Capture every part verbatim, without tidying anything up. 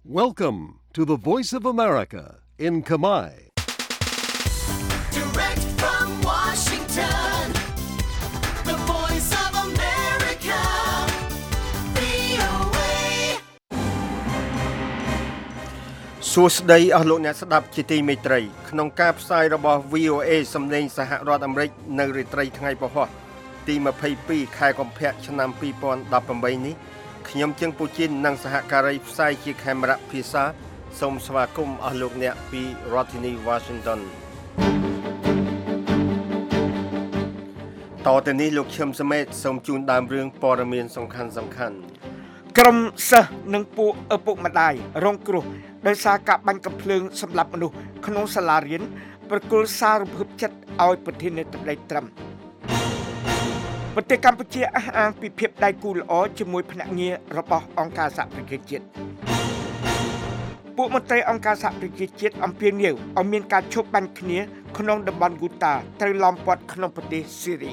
Welcome to the Voice of America in Khmer. Direct from Washington, the Voice of America, វី អូ เอសួស្តីអស់លោកអ្នកស្ដាប់ជាទីមេត្រីក្នុងការផ្សាយរបស់ វី អូ เอ សំឡេងសហរដ្ឋអាមេរិកនៅរាត្រីថ្ងៃពហុទីยี่สิบสองខែកុម្ភៈឆ្នាំยี่สิบสิบแปดនេះខ្ញុំជើងពូជីននិងសហការីផ្សាយជាខេមរៈភាសាសូមស្វាគមន៍អស់លោកអ្នកពីរដ្ឋធានី Washington តទៅនេះលោកឈឹមសមេតសូមជូនដើមរឿងព័ត៌មានសំខាន់សំខាន់ក្រុមសិស្សនិងពួកឪពុកម្ដាយរងគ្រោះដោយសារការបាញ់កាំភ្លើងសម្លាប់មនុស្សក្នុងសាលារៀនប្រគល់សាររំភើបចិត្តឲ្យប្រធានាធិបតីត្រឹមប្រទេសកម្ពុជាអះអាងពីភាពដៃគូល្អជាមួយភ្នាក់ងាររបស់អង្គការសហប្រជាជាតិពួកមន្ត្រីអង្គការសហប្រជាជាតិអំពាវនាវឲ្យមានការឈប់បាញ់គ្នាក្នុងតំបន់ហ្គូតាត្រូវឡោមព័ទ្ធក្នុងប្រទេសស៊ីរី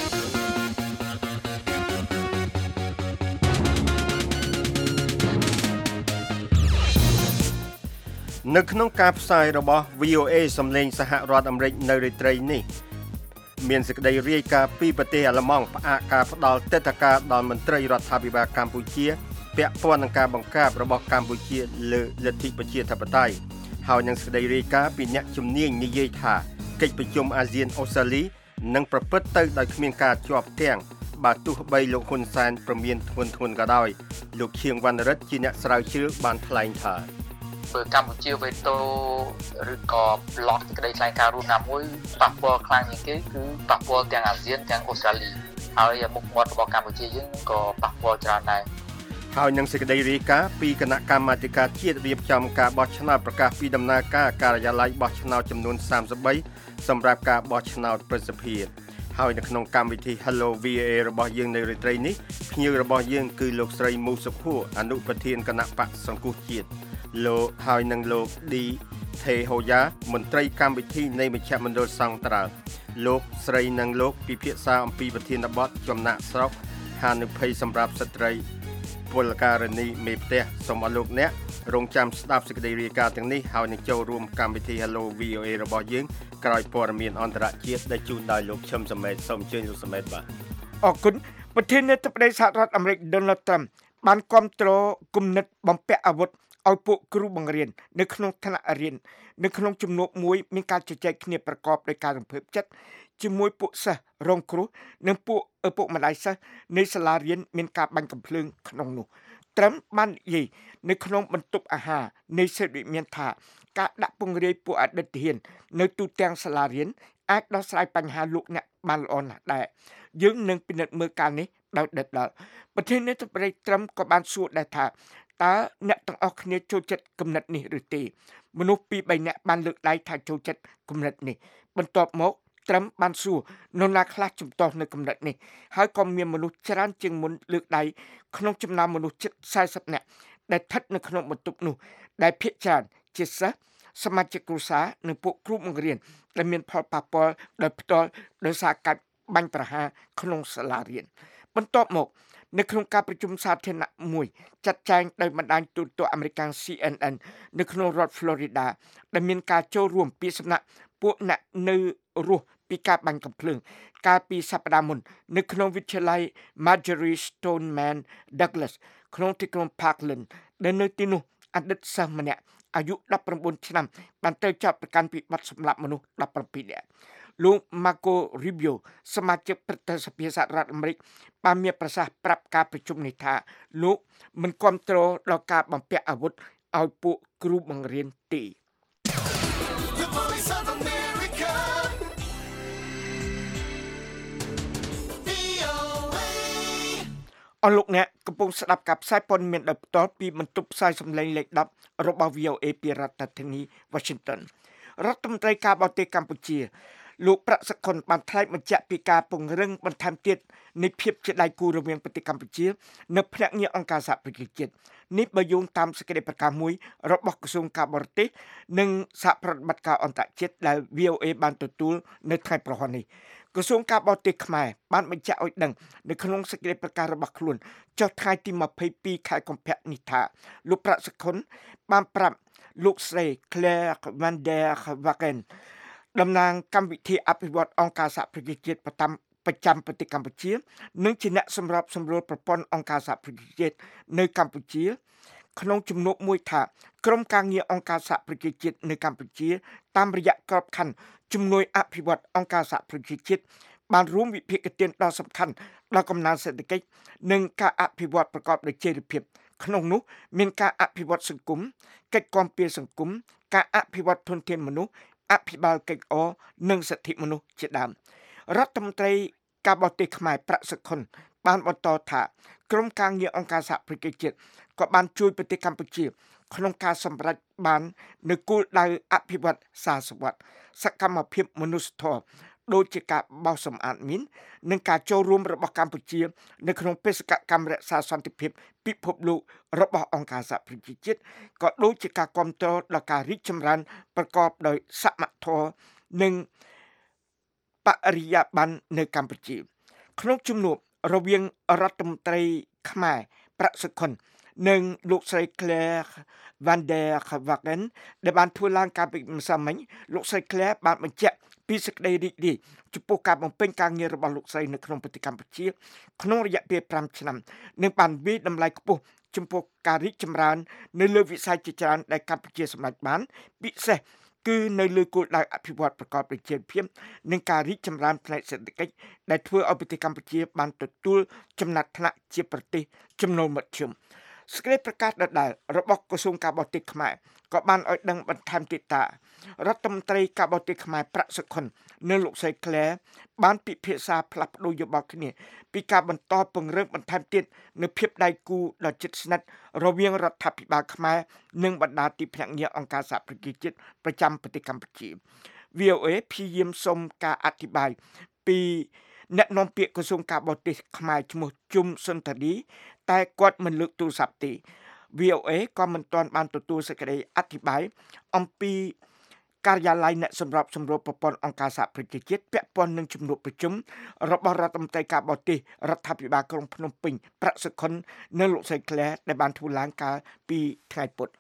នៅក្នុងការផ្សាយរបស់ វី អូ เอ សំឡេងសហរដ្ឋអាមេរិកនៅរាត្រីនេះមានសេចក្តីរាយការណ៍ពីប្រទេសអាល្លឺម៉ង់ផ្អាកការផ្ដល់ទិដ្ឋាការដល់មន្ត្រីរដ្ឋាភិបាលកម្ពុជាពាក់ព័ន្ធនឹងការបង្ក្រាបរបស់កម្ពុជាលើលទ្ធិប្រជាធិបតេយ្យហើយនឹងសេចក្តីរាយការណ៍ពីអ្នកជំនាញនិយាយថាកិច្ចប្រជុំអាស៊ានអូស្ត្រាលីនឹងប្រព្រឹត្តទៅដោយគ្មានការជាប់គាំងបើទោះបីលោកហ៊ុនសែនប្រមានធ្ងន់ធ្ងរក៏ដោយលោកឈៀងវណ្ណរិទ្ធជាអ្នកស្រាវជ្រាវបានថ្លែងថាបើកម្ពុជាវេតូឬក៏ប្លុកសេចក្តីថ្លែងការណ៍រួមណាមួយប៉ះពាល់ខ្លាំងជាងគេគឺប៉ះពាល់ទាំងអាស៊ានទាំងអូស្ត្រាលីហើយមុខមាត់របស់កម្ពុជាយើងក៏ប៉ះពាល់ច្រើនដែរហើយនឹងសេចក្តីរាយការណ៍ពីគណៈកម្មាធិការជាតិរៀបចំការបោះឆ្នោតប្រកាសពីដំណើរការការិយាល័យបោះឆ្នោតចំនួនសាមសិបបីសម្រាប់ការបោះឆ្នោតប្រសិទ្ធភាពហើយនៅក្នុងកម្មវិធី Hello វី អូ เอ របស់យើងនៅរាត្រីនេះភ្ញៀវរបស់យើងគឺលោកស្រីមូសុភួរអនុប្រធានគណៈបក្សសង្គ្រោះជាតិលោកហើយនឹងលោកឌីថេហូយ៉ាមន្ត្រីកម្មវិធីនៃមជ្ឈមណ្ឌលសង្ត្រាល់លោកស្រីនិងលោកពិភាក្សាអំពីប្រធានបទចំណាក់ស្រុកហានិភ័យសម្រាប់ស្ត្រីពលករណីមេផ្ទះសូមអរលោកអ្នករងចាំស្ដាប់សេចក្តីរាយការណ៍ទាំងនេះហើយនឹងចូលរួមកម្មវិធី Hello វី អូ เอ របស់យើងក្រោយព័ត៌មានអន្តរជាតិដែលជូនដោយលោកឈឹមសមេតសូមអញ្ជើញលោកសមេតបាទអរគុណប្រធានាធិបតីសហរដ្ឋអាមេរិក Donald Trump បានគាំទ្រគំនិតបំពាក់អាវុធឲ្យពួកគ្រូបង្រៀននៅក្នុងថ្នាក់រៀននៅក្នុងជំនួបមួយមានការជជែកគ្នាប្រកបដោយការរំភើបចិត្តជាមួយពួកសិស្សរងគ្រោះនិងពួកឪពុកម្ដាយសិស្សនៃសាលារៀនមានការបាញ់កាំភ្លើងក្នុងនោះត្រឹមបាននិយាយនៅក្នុងបន្ទប់អាហារនៃសិទ្ធិវិមានថាការដាក់ពង្រាយពួកអតីតទាហាននៅទូទាំងសាលារៀនអាចដោះស្រាយបញ្ហាលោកអ្នកបានល្អណាស់ដែរយើងនឹងពិនិត្យមើលការនេះដោយដិតដល់ប្រធានាធិបតីត្រឹមក៏បានសួរដែរថាតើអ្នកទាំងអស់គ្នាចូលចិត្តគំនិតនេះឬទេមនុស្សពីរបីនាក់បានលើកដៃថាចូលចិត្តគំនិតនេះបន្ទាប់មកត្រឹមបានសួរនរណាខ្លះជំទាស់នៅគំនិតនេះហើយក៏មានមនុស្សច្រើនជាងមុនលើកដៃក្នុងចំណោមមនុស្សជិតสี่สิบនាក់ដែលស្ថិតនៅក្នុងបន្ទប់នោះដែលភាគច្រើនជាសិស្សសមាជិកគ្រួសារនិងពួកគ្រូបង្រៀនដែលមានផលប៉ះពាល់ដោយផ្ទាល់ដោយសារការបាញ់ប្រហារក្នុងសាលារៀនបន្ទាប់មកនៅក្នុងការប្រជុំសាធារណៈមួយចាត់ចែងដោយបណ្ដាញទូរទស្សន៍អាមេរិក C N N នៅក្នុងរដ្ឋ Florida ដែលមានការចូលរួមពីសំណាក់ពួកអ្នកនៅរស់ពីការបាញ់កាំភ្លើងកាលពីសប្តាហ៍មុននៅក្នុងវិទ្យាល័យ Marjory Stoneman Douglas ក្នុងទីក្រុង Parkland ដែលនៅទីនោះអតីតសិស្សម្នាក់អាយុដប់ប្រាំបួនឆ្នាំបានត្រូវចាប់ប្រកាន់ពីបទសម្លាប់មនុស្សដប់ប្រាំពីរនាក់លោក Marco Rubio សមាជិកព្រឹទ្ធសភាសហរដ្ឋអាមេរិកបានមានប្រសាសន៍ប្រាប់ការប្រជុំនេះថាលោកមិនគាំទ្រដល់ការបំពាក់អាវុធឲ្យពួកគ្រូបង្រៀនទេអរលោកអ្នកកំពុងស្ដាប់ការផ្សាយព័ត៌មានដោយផ្ទាល់ពីបន្ទប់ផ្សាយសំឡេងលេខដប់របស់ វី អូ เอ ពីរដ្ឋធានី Washington រដ្ឋមន្ត្រីការបរទេសកម្ពុជាលោកប្រាក់សុខុនបានថ្លែងបញ្ជាក់ពីការពង្រឹងបន្ថែមទៀតនៃភាពជាដៃគូរវាងប្រទេសកម្ពុជានៅភ្នាក់ងារអង្គការសហប្រជាជាតិនេះបើយោងតាមសេចក្តីប្រកាសមួយរបស់ក្រសួងការបរទេសនិងសហប្រតិបត្តិការអន្តរជាតិដែល វី អូ เอ បានទទួលនៅថ្ងៃប្រហ័ននេះក្រសួងការបរទេសខ្មែរបានបញ្ជាក់ឲ្យដឹងនៅក្នុងសេចក្តីប្រកាសរបស់ខ្លួនចុះថ្ងៃទីยี่สิบสองខែកុម្ភៈនេះថាលោកប្រាក់សុខុនបានប្រាប់លោកស្រី Claire van der Wagen តំណាងកម្មវិធីអភិវឌ្ឍអង្គការសហប្រជាជាតិប្រចាំប្រចាំប្រទេសកម្ពុជានិងជាអ្នកសម្របសម្រួលប្រព័ន្ធអង្គការសហប្រជាជាតិនៅកម្ពុជាក្នុងជំនួបមួយថាក្រុមការងារអង្គការសហប្រជាជាតិនៅកម្ពុជាតាមរយៈក្របខ័ណ្ឌជំនួយអភិវឌ្ឍអង្គការសហប្រជាជាតិបានរួមវិភាគទានដ៏សំខាន់ដល់កំណើនសេដ្ឋកិច្ចនិងការអភិវឌ្ឍប្រកបដោយចីរភាពក្នុងនោះមានការអភិវឌ្ឍសង្គមកិច្ចគាំពារសង្គមការអភិវឌ្ឍធនធានមនុស្សអភិបាលកិច្ចអនិងសិទ្ធិមនុស្សជាដើមរដ្ឋមន្ត្រីការបរទេសខ្មែរប្រាក់សុខុនបានបន្តថាក្រុមការងារអង្គការសហប្រជាជាតិក៏បានជួយប្រទេសកម្ពុជាក្នុងការសម្រេចបាននូវគោលដៅអភិវឌ្ឍសារសវត្ថសកម្មភាពមនុស្សធម៌ដូចជាការបោសសម្អាតមីននិងការចូលរួមរបស់កម្ពុជានៅក្នុងបេសកកម្មរក្សាសន្តិភាពពិភពលោករបស់អង្គការសហប្រជាជាតិក៏ដូចជាការគាំទ្រដល់ការរីកចម្រើនប្រកបដោយសមធម៌និងបរិយាបន្ននៅកម្ពុជាក្នុងជំនួបរវាងរដ្ឋមន្ត្រីខ្មែរប្រាក់សុខុននិងលោកស្រី Claire van der Wagen ដែលបានធ្វើឡើងកាលពីម្សិលមិញលោកស្រី Claire បានបញ្ជាក់ពីសេចក្តីរីករាយចំពោះការបំពេញការងាររបស់លោកស្រីនៅក្នុងប្រទេសកម្ពុជាក្នុងរយៈពេលfiveឆ្នាំនិងបានវិយតម្លៃខ្ពស់ចំពោះការរីកចម្រើននៅលើវិស័យជាច្រើនដែលកម្ពុជាសម្រេចបានពិសេសគឺនៅលើគោលដៅអភិវឌ្ឍប្រកបដោយចីរភាពនិងការរីកចម្រើនផ្នែកសេដ្ឋកិច្ចដែលធ្វើឲ្យប្រទេសកម្ពុជាបានទទួលចំណាត់ថ្នាក់ជាប្រទេសចំណូលមធ្យមសេចក្តីប្រកាសដដែលរបស់ក្រសួងការបរទេសខ្មែរក៏បានឲ្យដឹងបន្ថែមទៀតថារដ្ឋមន្ត្រីការបរទេសខ្មែរប្រាក់សុខុននិងលោកស្រី Claire បានពិភាក្សាផ្លាស់ប្ដូរយោបល់គ្នាពីការបន្តពង្រឹងបន្ថែមទៀតនូវភាពដៃគូដ៏ជិតស្និទ្ធរវាងរដ្ឋាភិបាលខ្មែរនិងបណ្ដាទីភ្នាក់ងារអង្គការសហប្រជាជាតិប្រចាំប្រទេសកម្ពុជា វី អូ เอ ព្យាយាមសុំការអធិប្បាយពីអ្នកនាំពាក្យក្រសួងការបរទេសខ្មែរឈ្មោះជុំសុនតារីតែគាត់មិនលើកទូរស័ព្ទទេ វី អូ เอ ក៏មិនទាន់បានទទួលសេចក្តីអធិប្បាយអំពីការិយាល័យអ្នកសម្របសម្រួលប្រព័ន្ធអង្គការសហប្រជាជាតិពាក់ព័ន្ធនឹងជំនួបប្រជុំរបស់រដ្ឋមន្ត្រីការបរទេសរដ្ឋាភិបាលក្រុងភ្នំពេញប្រាក់សុខុននិងលោកស្រី Claire ដែលបានធ្វើឡើងកាលពីថ្ងៃពុធ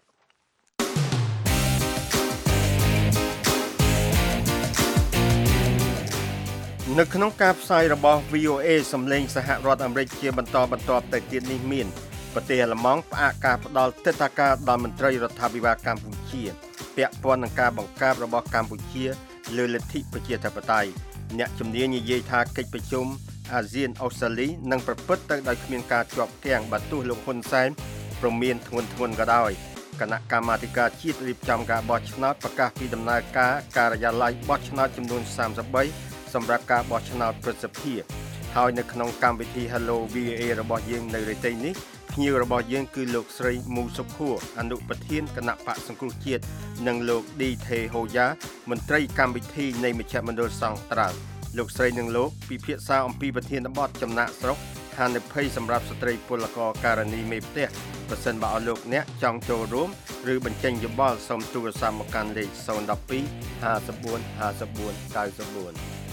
នៅក្នុងការផ្សាយរបស់ វី អូ เอ សំឡេងសហរដ្ឋអាមេរិកជាបន្តបន្ទាប់ទៅទៀតនេះមានប្រទេសអាល្លឺម៉ង់ផ្អាកការផ្ដល់ទិដ្ឋាការដល់មន្ត្រីរដ្ឋាភិបាលកម្ពុជាពាក់ព័ន្ធនឹងការបង្កើបរបស់កម្ពុជាលើលទ្ធិប្រជាធិបតេយ្យអ្នកជំនាញនិយាយថាកិច្ចប្រជុំអាស៊ានអូស្ត្រាលីនឹងប្រព្រឹត្តទៅដោយគ្មានការជាប់គាំងបើទោះលោកហ៊ុនសែនព្រមានធ្ងន់ធ្ងរក៏ដោយគណៈកម្មាធិការជាតិរៀបចំការបោះឆ្នោតប្រកាសពីដំណើរការការិយាល័យបោះឆ្នោតចំនួនthirty-threeសម្រាប់ការបោះឆ្នោតប្រសិទ្ធភាពហើយនៅក្នុងកម្មវិធី Hello វី អូ เอ របស់យើងនៅរាត្រីនេះភ្ញៀវរបស់យើងគឺលោកស្រីមូសុខួរអនុប្រធានគណៈបក្សសង្គ្រោះជាតិនិងលោកឌីថេហូយ៉ាមន្ត្រីកម្មវិធីនៃមជ្ឈមណ្ឌលសង្ត្រាល់លោកស្រីនិងលោកពិភាក្សាអំពីប្រធានបទចំណាក់ស្រុកហានិភ័យសម្រាប់ស្ត្រីពលករករណីមេផ្ទះប្រសិនបើឲ្យលោកអ្នកចង់ចូលរួមឬបញ្ចេញយោបល់សូមទូរស័ព្ទមកកាន់លេខzero one two fifty-four fifty-four ninety-four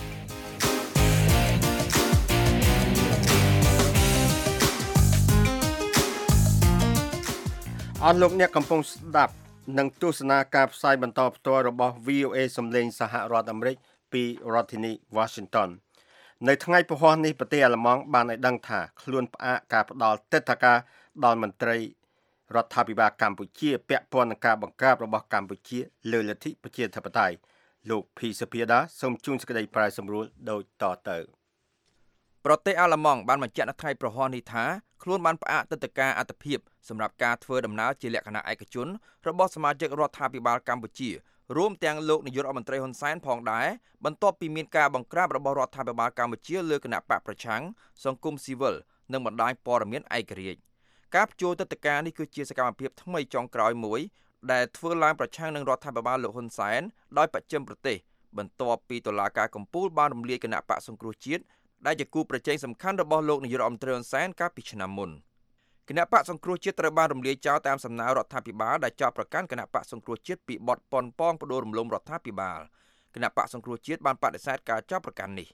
អស់លោកអ្នកកំពុងស្ដាប់និងទស្សនាការផ្សាយបន្តផ្ទាល់របស់ វី អូ เอ សំឡេងសហរដ្ឋអាមេរិកពីរដ្ឋធានី Washington នៅថ្ងៃពហុនេះប្រទេសអាល្លឺម៉ង់បានឲ្យដឹងថាខ្លួនផ្អាកការផ្ដល់ទិដ្ឋាការដល់មន្ត្រីរដ្ឋាភិបាលកម្ពុជាពាក់ព័ន្ធនឹងការបង្ក្រាបរបស់កម្ពុជាលើលទ្ធិប្រជាធិបតេយ្យលោកភីសុភាដាសូមជូនសេចក្តីប្រាយសម្រួលដូចតទៅប្រទេសអាល្លឺម៉ង់បានបញ្ជាក់នៅថ្ងៃប្រហ័សនេះថាខ្លួនបានផ្អាកទិដ្ឋាការអត្ថភាពសម្រាប់ការធ្វើដំណើរជាលក្ខណៈឯកជនរបស់សមាជិករដ្ឋាភិបាលកម្ពុជារួមទាំងលោកនាយករដ្ឋមន្ត្រីហ៊ុនសែនផងដែរបន្ទាប់ពីមានការបង្ក្រាបរបស់រដ្ឋាភិបាលកម្ពុជាលើគណៈបកប្រឆាំងសង្គមស៊ីវិលនិងបណ្ដាញព័ត៌មានឯករាជ្យការបញ្ចូលទិដ្ឋាការនេះគឺជាសកម្មភាពថ្មីចុងក្រោយមួយដែលធ្វើឡើងប្រឆាំងនឹងរដ្ឋាភិបាលលោកហ៊ុនសែនដោយបច្ចិមប្រទេសបន្ទាប់ពីតុលាការកំពូលបានរំលាយគណៈបកសង្គ្រោះជាតិដែលជាគូប្រជែងសំខាន់របស់លោកនាយករដ្ឋមន្ត្រីហ៊ុនសែនកាលពីឆ្នាំមុនគណៈបកសង្គ្រោះជាតិត្រូវបានរំលាយចោលតាមសំណើរដ្ឋាភិបាលដែលចោទប្រកាន់គណៈបកសង្គ្រោះជាតិពីបទប៉ុនប៉ងផ្ដួលរំលំរដ្ឋាភិបាលគណៈបកសង្គ្រោះជាតិបានបដិសេធការចោទប្រកាន់នេះ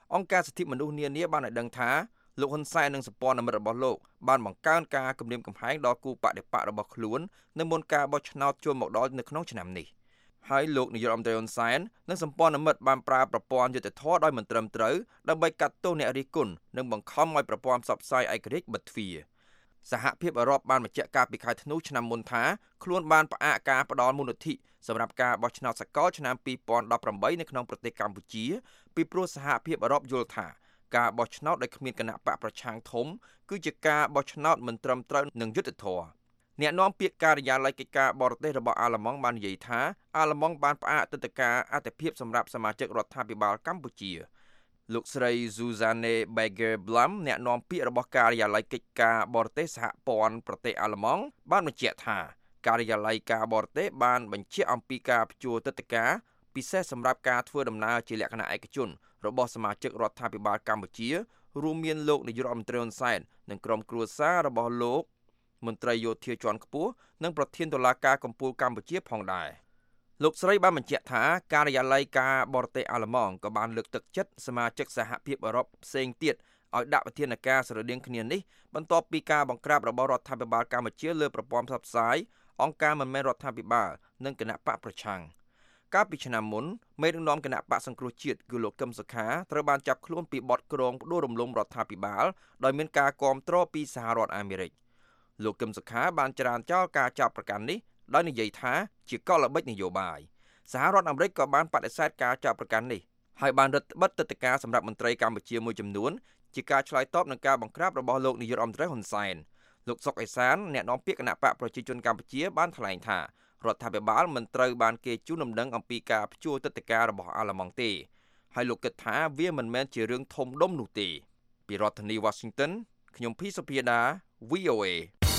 អង្គការសិទ្ធិមនុស្សនានាបានឲ្យដឹងថាលោកហ៊ុនសែននិងសម្ព័ន្ធមិត្តរបស់លោកបានបង្កើនការគំរាមកំហែងដល់គូបដិបករបស់ខ្លួននៅមុនការបោះឆ្នោតចូលមកដល់នៅក្នុងឆ្នាំនេះហើយលោកនាយករដ្ឋមន្ត្រីហ៊ុនសែននិងសម្ព័ន្ធមិត្តបានប្រើប្រព័ន្ធយុត្តិធម៌ដោយមិនត្រឹមត្រូវដើម្បីកាត់ទោសអ្នករិះគន់និងបង្ខំឲ្យប្រព័ន្ធផ្សព្វផ្សាយឯករាជ្យបិទទ្វារសហភាពអឺរ៉ុបបានបញ្ជាក់កាលពីខែធ្នូឆ្នាំមុនថាខ្លួនបានផ្អាកការផ្ដល់មូលនិធិសម្រាប់ការបោះឆ្នោតសកលឆ្នាំពីរពាន់ដប់ប្រាំបីនៅក្នុងប្រទេសកម្ពុជាពីព្រោះសហភាពអឺរ៉ុបយល់ថាការបោះឆ្នោតដោយគ្មានគណៈបកប្រឆាំងធំគឺជាការបោះឆ្នោតមិនត្រឹមត្រូវនិងយុត្តិធម៌អ្នកនាំពាក្យការិយាល័យកិច្ចការបរទេសរបស់អាល្លឺម៉ង់បាននិយាយថាអាល្លឺម៉ង់បានផ្អាកទិដ្ឋាការអធិភាពសម្រាប់សមាជិករដ្ឋាភិបាលកម្ពុជាលោកស្រី Zuzanne Beger-Blum អ្នកនាំពាក្យរបស់ការិយាល័យកិច្ចការបរទេសសហព័ន្ធប្រទេសអាល្លឺម៉ង់បានបញ្ជាក់ថាការិយាល័យការបរទេសបានបញ្ជាក់អំពីការព្យួរទិដ្ឋាការពិសេសសម្រាប់ការធ្វើដំណើរជាលក្ខណៈឯកជនរបស់សមាជិករដ្ឋាភិបាលកម្ពុជារួមមានលោកនាយករដ្ឋមន្ត្រីហ៊ុនសែននិងក្រុមគ្រួសាររបស់លោកមន្ត្រីយោធាជាន់ខ្ពស់និងប្រធានតុលាការកំពូលកម្ពុជាផងដែរលោកស្រីបានបញ្ជាក់ថាការិយាល័យការបរទេសអាល្លឺម៉ង់ក៏បានលើកទឹកចិត្តសមាជិកសហភាពអឺរ៉ុបផ្សេងទៀតឲ្យដាក់វិធានការស្រដៀងគ្នានេះបន្ទាប់ពីការបង្ក្រាបរបស់រដ្ឋាភិបាលកម្ពុជាលើប្រព័ន្ធផ្សព្វផ្សាយអង្គការមិនមែនរដ្ឋាភិបាលនិងគណៈបកប្រឆាំងកាលពីឆ្នាំមុនមេដឹកនាំគណៈបកសង្គ្រោះជាតិគឺលោកកឹមសុខាត្រូវបានចាប់ខ្លួនពីបទក្រងផ្ដួលរំលំរដ្ឋាភិបាលដោយមានការគាំទ្រពីសហរដ្ឋអាមេរិកលោកកឹមសុខាបានច្រានចោលការចាប់ប្រកាន់នេះដោយនិយាយថាជាកលល្បិចនយោបាយសហរដ្ឋអាមេរិកក៏បានបដិសេធការចាប់ប្រកាន់នេះហើយបានរឹតបន្តឹងទិដ្ឋាការសម្រាប់មន្ត្រីកម្ពុជាមួយចំនួនជាការឆ្លើយតបនឹងការបង្ក្រាបរបស់លោកនាយករដ្ឋមន្ត្រីហ៊ុនសែនលោកសុកអេសានអ្នកនាំពាក្យគណៈបកប្រជាជនកម្ពុជាបានថ្លែងថារដ្ឋាភិបាលមិនត្រូវបានគេជូនដំណឹងអំពីការព្យួរទិដ្ឋាការរបស់អាល្លឺម៉ង់ទេហើយលោកគិតថាវាមិនមែនជារឿងធំដុំនោះទេពីរដ្ឋធានី Washington ខ្ញុំភីសុភាដា V O A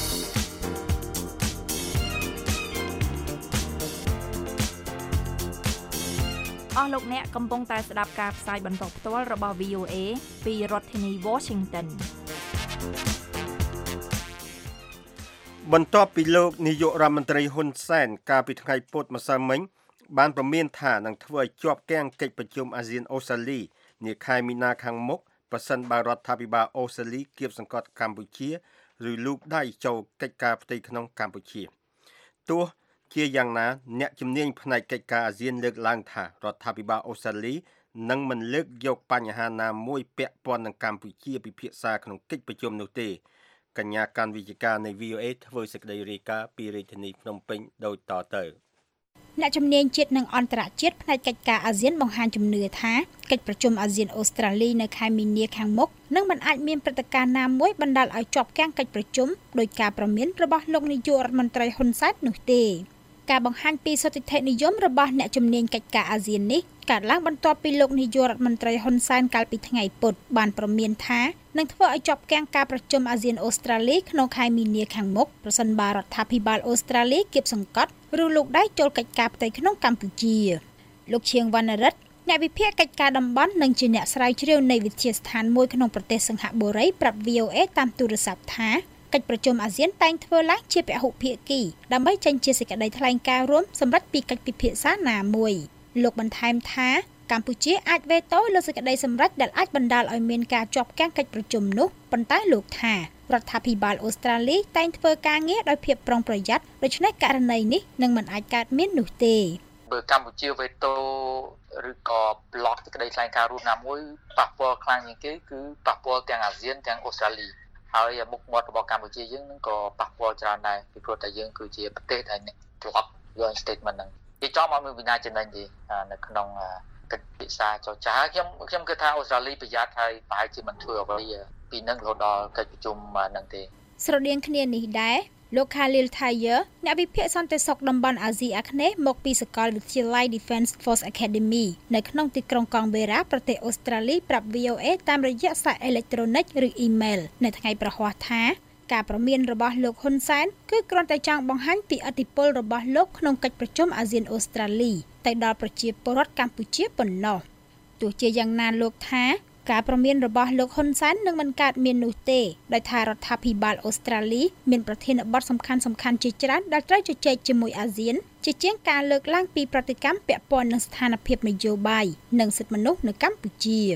អស់លោកអ្នកកំពុងតែស្ដាប់ការផ្សាយបន្តផ្ទាល់របស់ V O A ពីរដ្ឋធានី Washington បន្ទាប់ពីលោកនាយករដ្ឋមន្ត្រីហ៊ុនសែនកាលពីថ្ងៃពុធម្សិលមិញបានប្រមានថានឹងធ្វើឲ្យជាប់គាំងកិច្ចប្រជុំអាស៊ានអូស្ត្រាលីនាខែមីនាខាងមុខប្រសិនបើរដ្ឋាភិបាលអូស្ត្រាលីគៀបសង្កត់កម្ពុជាឬលូកដៃចូលកិច្ចការផ្ទៃក្នុងកម្ពុជាទោះជាយ៉ាងណាអ្នកជំនាញផ្នែកកិច្ចការអាស៊ានលើកឡើងថារដ្ឋាភិបាលអូស្ត្រាលីនឹងមិនលើកយកបញ្ហាណាមួយពាក់ព័ន្ធនឹងកម្ពុជាពិភាក្សាក្នុងកិច្ចប្រជុំនោះទេកញ្ញាកាន់វិទ្យការនៃ V O A ធ្វើសេចក្តីរាយការណ៍ពីរាជធានីភ្នំពេញដូចតទៅអ្នកជំនាញជាតិនិងអន្តរជាតិផ្នែកកិច្ចការអាស៊ានបង្ហាញជំនឿថាកិច្ចប្រជុំអាស៊ានអូស្ត្រាលីនៅខែមីនាខាងមុខនឹងមិនអាចមានព្រឹត្តិការណ៍ណាមួយបណ្ដាលឲ្យជាប់គាំងកិច្ចប្រជុំដោយការប្រមានរបស់លោកនាយករដ្ឋមន្ត្រីហ៊ុនសែននោះទេការបង្ហាញពីសន្តិភាពនិយមរបស់អ្នកជំនាញកិច្ចការអាស៊ាននេះកើតឡើងបន្ទាប់ពីលោកនាយករដ្ឋមន្ត្រីហ៊ុនសែនកាលពីថ្ងៃពុធបានប្រមានថានឹងធ្វើឲ្យជាប់គាំងការប្រជុំអាស៊ានអូស្ត្រាលីក្នុងខែមីនាខាងមុខប្រសិនបើរដ្ឋាភិបាលអូស្ត្រាលីគៀបសង្កត់ឬលោកដៃចូលកិច្ចការផ្ទៃក្នុងកម្ពុជាលោកឈៀងវណ្ណរិទ្ធអ្នកវិភាគកិច្ចការតំបន់និងជាអ្នកស្រាវជ្រាវនៃវិទ្យាស្ថានមួយក្នុងប្រទេសសិង្ហបុរីប្រាប់ V O A តាមទូរស័ព្ទថាកិច្ចប្រជុំអាស៊ានតែងធ្វើឡើងជាពហុភាគីដើម្បីចេញជាសេចក្តីថ្លែងការណ៍រួមសម្រាប់ពីកិច្ចពិភាក្សាណាមួយលោកបន្ថែមថាកម្ពុជាអាចវេតូលើសេចក្តីសម្រេចដែលអាចបណ្ដាលឲ្យមានការជាប់គាំងកិច្ចប្រជុំនោះប៉ុន្តែលោកថារដ្ឋាភិបាលអូស្ត្រាលីតែងធ្វើការងារដោយភាពប្រុងប្រយ័ត្នដូច្នេះករណីនេះនឹងមិនអាចកើតមាននោះទេបើកម្ពុជាវេតូឬក៏ប្លុកសេចក្តីថ្លែងការណ៍រួមណាមួយប៉ះពាល់ខ្លាំងជាងគេគឺប៉ះពាល់ទាំងអាស៊ានទាំងអូស្ត្រាលីហើយមុខមាត់របស់កម្ពុជាយើងនឹងក៏ប៉ះពាល់ច្រើនដែរពីព្រោះតែយើងគឺជាប្រទេសដែលធ្លាប់យក statement ហ្នឹងគេចង់ឲ្យមានវិណាចំណេញទេនៅក្នុងកិច្ចពិសាចរចាខ្ញុំខ្ញុំគិតថាអូស្ត្រាលីប្រយ័ត្នហើយប្រហែលជាមិនធ្វើអ្វីពីនឹងរហូតដល់កិច្ចប្រជុំហ្នឹងទេស្រដៀងគ្នានេះដែរលោក Khalil Thayer អ្នកវិភាគសន្តិសុខតំបន់អាស៊ីអាគ្នេយ៍មកពីសាកលវិទ្យាល័យ Defence Force Academy នៅក្នុងទីក្រុងកង់បេរ៉ាប្រទេសអូស្ត្រាលីប្រាប់ V O A តាមរយៈសារអេឡិចត្រូនិកឬអ៊ីមែលនៅថ្ងៃប្រហ័សថាការប្រមានរបស់លោកហ៊ុនសែនគឺគ្រាន់តែចង់បង្ហាញពីឥទ្ធិពលរបស់លោកក្នុងកិច្ចប្រជុំអាស៊ានអូស្ត្រាលីទៅដល់ប្រជាពលរដ្ឋកម្ពុជាប៉ុណ្ណោះទោះជាយ៉ាងណាលោកថាការប្រមានរបស់លោកហ៊ុនសែននឹងមិនកើតមាននោះទេដោយថារដ្ឋាភិបាលអូស្ត្រាលីមានប្រធានបទសំខាន់សំខាន់ជាច្រើនដែលត្រូវជជែកជាមួយអាស៊ានជាជាងការលើកឡើងពីប្រតិកម្មពាក់ព័ន្ធនឹងស្ថានភាពនយោបាយនិងសិទ្ធិមនុស្សនៅកម្ពុជា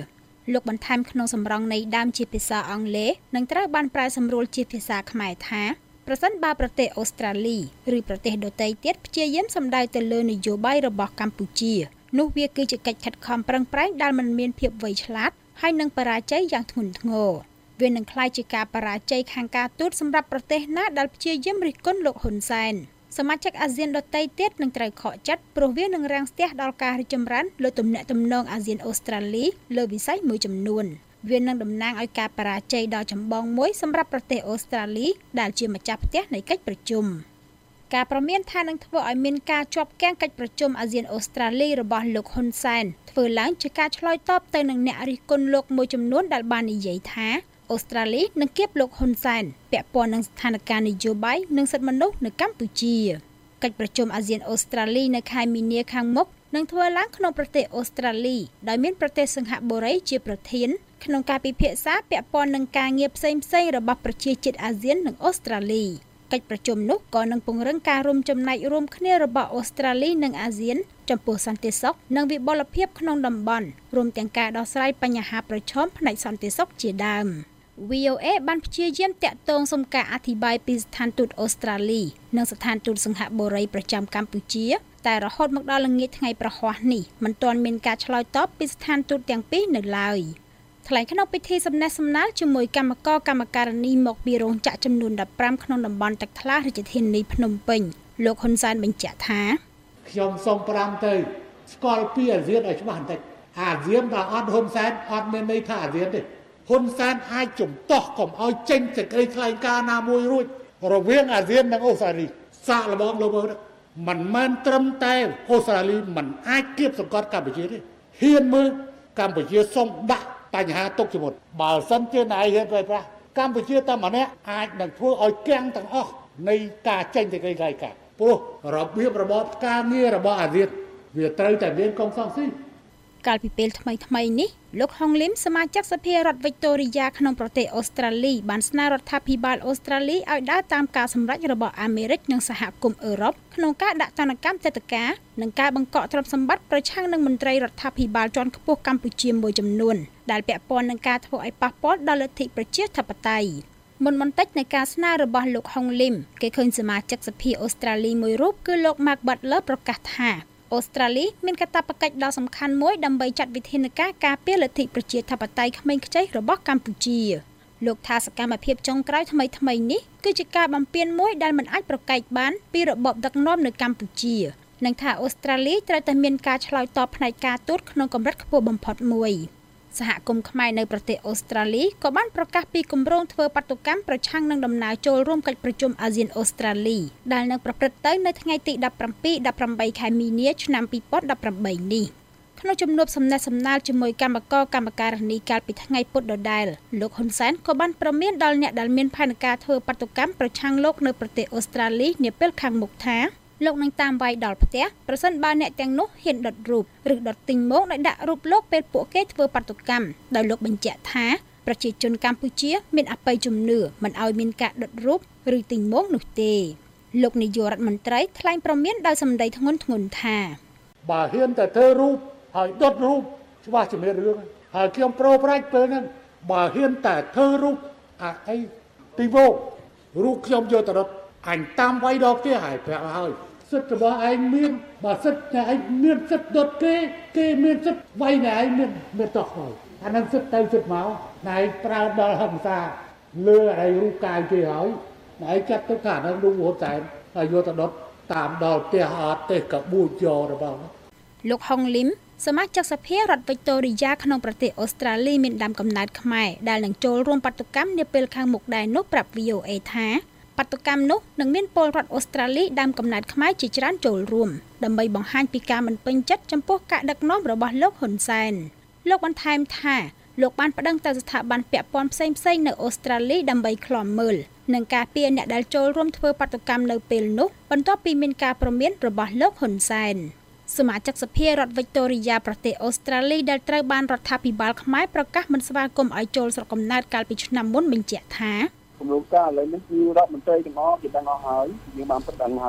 លោកបន្ថែមក្នុងសម្រងនៃដើមជាភាសាអង់គ្លេសនឹងត្រូវបានប្រែសម្រួលជាភាសាខ្មែរថាប្រសិនបើប្រទេសអូស្ត្រាលីឬប្រទេសដទៃទៀតព្យាយាមសម្ដៅទៅលើនយោបាយរបស់កម្ពុជានោះវាគឺជាកិច្ចខិតខំប្រឹងប្រែងដែលមិនមានភាពវៃឆ្លាតហើយនឹងបរាជ័យយ៉ាងធ្ងន់ធ្ងរវានឹងក្លាយជាការបរាជ័យខាងការទូតសម្រាប់ប្រទេសណាដែលព្យាយាមរិះគន់លោកហ៊ុនសែនសមាជិកអាស៊ានដទៃទៀតនឹងត្រូវខកចិត្តព្រោះវានឹងរាំងស្ទះដល់ការរីកចម្រើនលើទំនាក់ទំនងអាស៊ានអូស្ត្រាលីលើវិស័យមួយចំនួនវានឹងតំណាងឲ្យការបរាជ័យដ៏ចម្បងមួយសម្រាប់ប្រទេសអូស្ត្រាលីដែលជាម្ចាស់ផ្ទះនៃកិច្ចប្រជុំការប្រមានថានឹងធ្វើឲ្យមានការជាប់គាំងកិច្ចប្រជុំអាស៊ានអូស្ត្រាលីរបស់លោកហ៊ុនសែនធ្វើឡើងជាការឆ្លើយតបទៅនឹងអ្នករិះគន់លោកមួយចំនួនដែលបាននិយាយថាអូស្ត្រាលីនឹងគៀបលោកហ៊ុនសែនពាក់ព័ន្ធនឹងស្ថានភាពនយោបាយនិងសិទ្ធិមនុស្សនៅកម្ពុជាកិច្ចប្រជុំអាស៊ានអូស្ត្រាលីនៅខែមីនាខាងមុខនឹងធ្វើឡើងក្នុងប្រទេសអូស្ត្រាលីដោយមានប្រទេសសិង្ហបុរីជាប្រធានក្នុងការពិភាក្សាពាក់ព័ន្ធនឹងការងារផ្សេងៗរបស់ប្រជាជាតិអាស៊ាននិងអូស្ត្រាលីកិច្ចប្រជុំនោះក៏នឹងពង្រឹងការរួមចំណែករួមគ្នារបស់អូស្ត្រាលីនិងអាស៊ានចំពោះសន្តិសុខនិងវិបុលភាពក្នុងតំបន់រួមទាំងការដោះស្រាយបញ្ហាប្រឈមផ្នែកសន្តិសុខជាដើម វី អូ អេ បានព្យាយាមតាក់ទងសុំការអធិប្បាយពីស្ថានទូតអូស្ត្រាលីនិងស្ថានទូតសិង្ហបុរីប្រចាំកម្ពុជាតែរហូតមកដល់ល្ងាចថ្ងៃប្រហ័សនេះមិនទាន់មានការឆ្លើយតបពីស្ថានទូតទាំងពីរនៅឡើយថ្លែងក្នុងពិធីសំណេះសំណាលជាមួយគណៈកម្មការកម្មការនីមកពីរោងចក្រចំនួនដប់ប្រាំក្នុងតំបន់ទឹកថ្លារាជធានីភ្នំពេញលោកហ៊ុនសែនបញ្ជាក់ថាខ្ញុំសូមប្រាំទៅស្គាល់ពីអាស៊ានឲ្យច្បាស់បន្តិចអាស៊ានបើអត់ហ៊ុនសែនអត់មានន័យថាអាស៊ានទេហ៊ុនសែនអាចជំទាស់កុំឲ្យចេញសេចក្តីថ្លែងការណ៍ណាមួយរួចរវាងអាស៊ាននិងអូស្ត្រាលីសាកល្បងលោកមើលមិនមែនត្រឹមតែអូស្ត្រាលីមិនអាចគៀបសង្កត់កម្ពុជាទេហ៊ានមើលកម្ពុជាសុំដាក់បញ្ហាទុកជាមុនបើសិនជាណៃហ៊ានប្រើប្រាស់កម្ពុជាតែម្នាក់អាចនឹងធ្វើឲ្យគាំងទាំងអស់នៃការចេញសេចក្តីថ្លែងការណ៍ព្រោះរបៀបរបបការងាររបស់អាស៊ានវាត្រូវតែមានកុងសង្ស៊ីកាលពីពេលថ្មីថ្មីនេះលោកហុងលឹមសមាជិកសភារដ្ឋវីកតូរីយ៉ាក្នុងប្រទេសអូស្ត្រាលីបានស្នើរដ្ឋាភិបាលអូស្ត្រាលីឲ្យដើរតាមការសម្រេចរបស់អាមេរិកនិងសហគមន៍អឺរ៉ុបក្នុងការដាក់ទណ្ឌកម្មទិដ្ឋាការនិងការបង្កកទ្រព្យសម្បត្តិប្រឆាំងនឹងមន្ត្រីរដ្ឋាភិបាលជាន់ខ្ពស់កម្ពុជាមួយចំនួនដែលពាក់ព័ន្ធនឹងការធ្វើឲ្យប៉ះពាល់ដល់លទ្ធិប្រជាធិបតេយ្យមុនបន្តិចនៃការស្នើរបស់លោកហុងលឹមគេឃើញសមាជិកសភាអូស្ត្រាលីមួយរូបគឺលោក Mark Butler ប្រកាសថាអូស្ត្រាលីមានកាតព្វកិច្ចដ៏សំខាន់មួយដើម្បីចាត់វិធានការការពារលទ្ធិប្រជាធិបតេយ្យក្មេងខ្ចីរបស់កម្ពុជាលោកថាសកម្មភាពចុងក្រោយថ្មីថ្មីនេះគឺជាការបំពានមួយដែលមិនអាចប្រកែកបានពីរបបដឹកនាំនៅកម្ពុជានិងថាអូស្ត្រាលីត្រូវតែមានការឆ្លើយតបផ្នែកការទូតក្នុងកម្រិតខ្ពស់បំផុតមួយសហគមន៍ខ្មែរនៅប្រទេសអូស្ត្រាលីក៏បានប្រកាសពីគម្រោងធ្វើបាតុកម្មប្រឆាំងនឹងដំណើរចូលរួមកិច្ចប្រជុំអាស៊ានអូស្ត្រាលីដែលនឹងប្រព្រឹត្តទៅនៅថ្ងៃទីដប់ប្រាំពីរ ដប់ប្រាំបីខែមីនាឆ្នាំពីរពាន់ដប់ប្រាំបីនេះក្នុងជំនួបសំណេះសំណាលជាមួយគណៈកម្មការកម្មការនីកាលពីថ្ងៃពុធដដែលលោកហ៊ុនសែនក៏បានប្រមានដល់អ្នកដែលមានផែនការធ្វើបាតុកម្មប្រឆាំងលោកនៅប្រទេសអូស្ត្រាលីនាពេលខាងមុខថាលោកនឹងតាមវាយដល់ផ្ទះប្រសិនបើអ្នកទាំងនោះហ៊ានដុតរូបឬដុតទិញមកដោយដាក់រូបលោកពេលពួកគេធ្វើបាតុកម្មដោយលោកបញ្ជាក់ថាប្រជាជនកម្ពុជាមានអបិយជំនឿមិនឲ្យមានការដុតរូបឬទិញមកនោះទេលោកនាយករដ្ឋមន្ត្រីថ្លែងប្រមានដោយសម្ដីធ្ងន់ធ្ងរថាបើហ៊ានតែធ្វើរូបហើយដុតរូបច្បាស់ជាមានរឿងហើយខ្ញុំប្រូប្រាច់ពេលហ្នឹងបើហ៊ានតែធ្វើរូបអាអីទីវោរូបខ្ញុំយកទៅដុតអញតាមវាយដល់ផ្ទះហើយប្រាប់ហើយសិទ្ធិរបស់ឯងមានបើសិទ្ធិតែឯងមានសិទ្ធិដុតគេគេមានសិទ្ធិវាយតែឯងមានមានតោះហើយអានឹងសិទ្ធិទៅសិទ្ធិមកណែឯងប្រើដល់ហិង្សាលើអីរូបកាយគេហើយណែឯងចាត់ទុកថានឹងរូបហ៊ុនសែនហើយយកទៅដុតតាមដល់ផ្ទះអត់ទេកបួចយករបស់លោកហុងលឹមសមាជិកសភារដ្ឋវីកតូរីយ៉ាក្នុងប្រទេសអូស្ត្រាលីមានដើមកំណើតខ្មែរដែលនឹងចូលរួមបាតុកម្មនាពេលខាងមុខដែរនោះប្រាប់ វី អូ អេ ថាបាតុកម្មនោះនឹងមានពលរដ្ឋអូស្ត្រាលីដើមកំណើតខ្មែរជាច្រើនចូលរួមដើម្បីបង្ហាញពីការមិនពេញចិត្តចំពោះការដឹកនាំរបស់លោកហ៊ុនសែនលោកបន្ថែមថាលោកបានប្តឹងទៅស្ថាប័នពាក់ព័ន្ធផ្សេងៗនៅអូស្ត្រាលីដើម្បីឃ្លាំមើលនិងការពារអ្នកដែលចូលរួមធ្វើបាតុកម្មនៅពេលនោះបន្ទាប់ពីមានការព្រមានរបស់លោកហ៊ុនសែនសមាជិកសភារដ្ឋវីកតូរីយ៉ាប្រទេសអូស្ត្រាលីដែលត្រូវបានរដ្ឋាភិបាលខ្មែរប្រកាសមិនស្វាគមន៍ឲ្យចូលស្រុកកំណើតកាលពីឆ្នាំមុនបញ្ជាក់ថាគម្រោងការឥឡូវនេះគឺរដ្ឋមន្ត្រីទាំងអស់គេដឹងអស់ហើយយើងបានប្តឹងហើយហ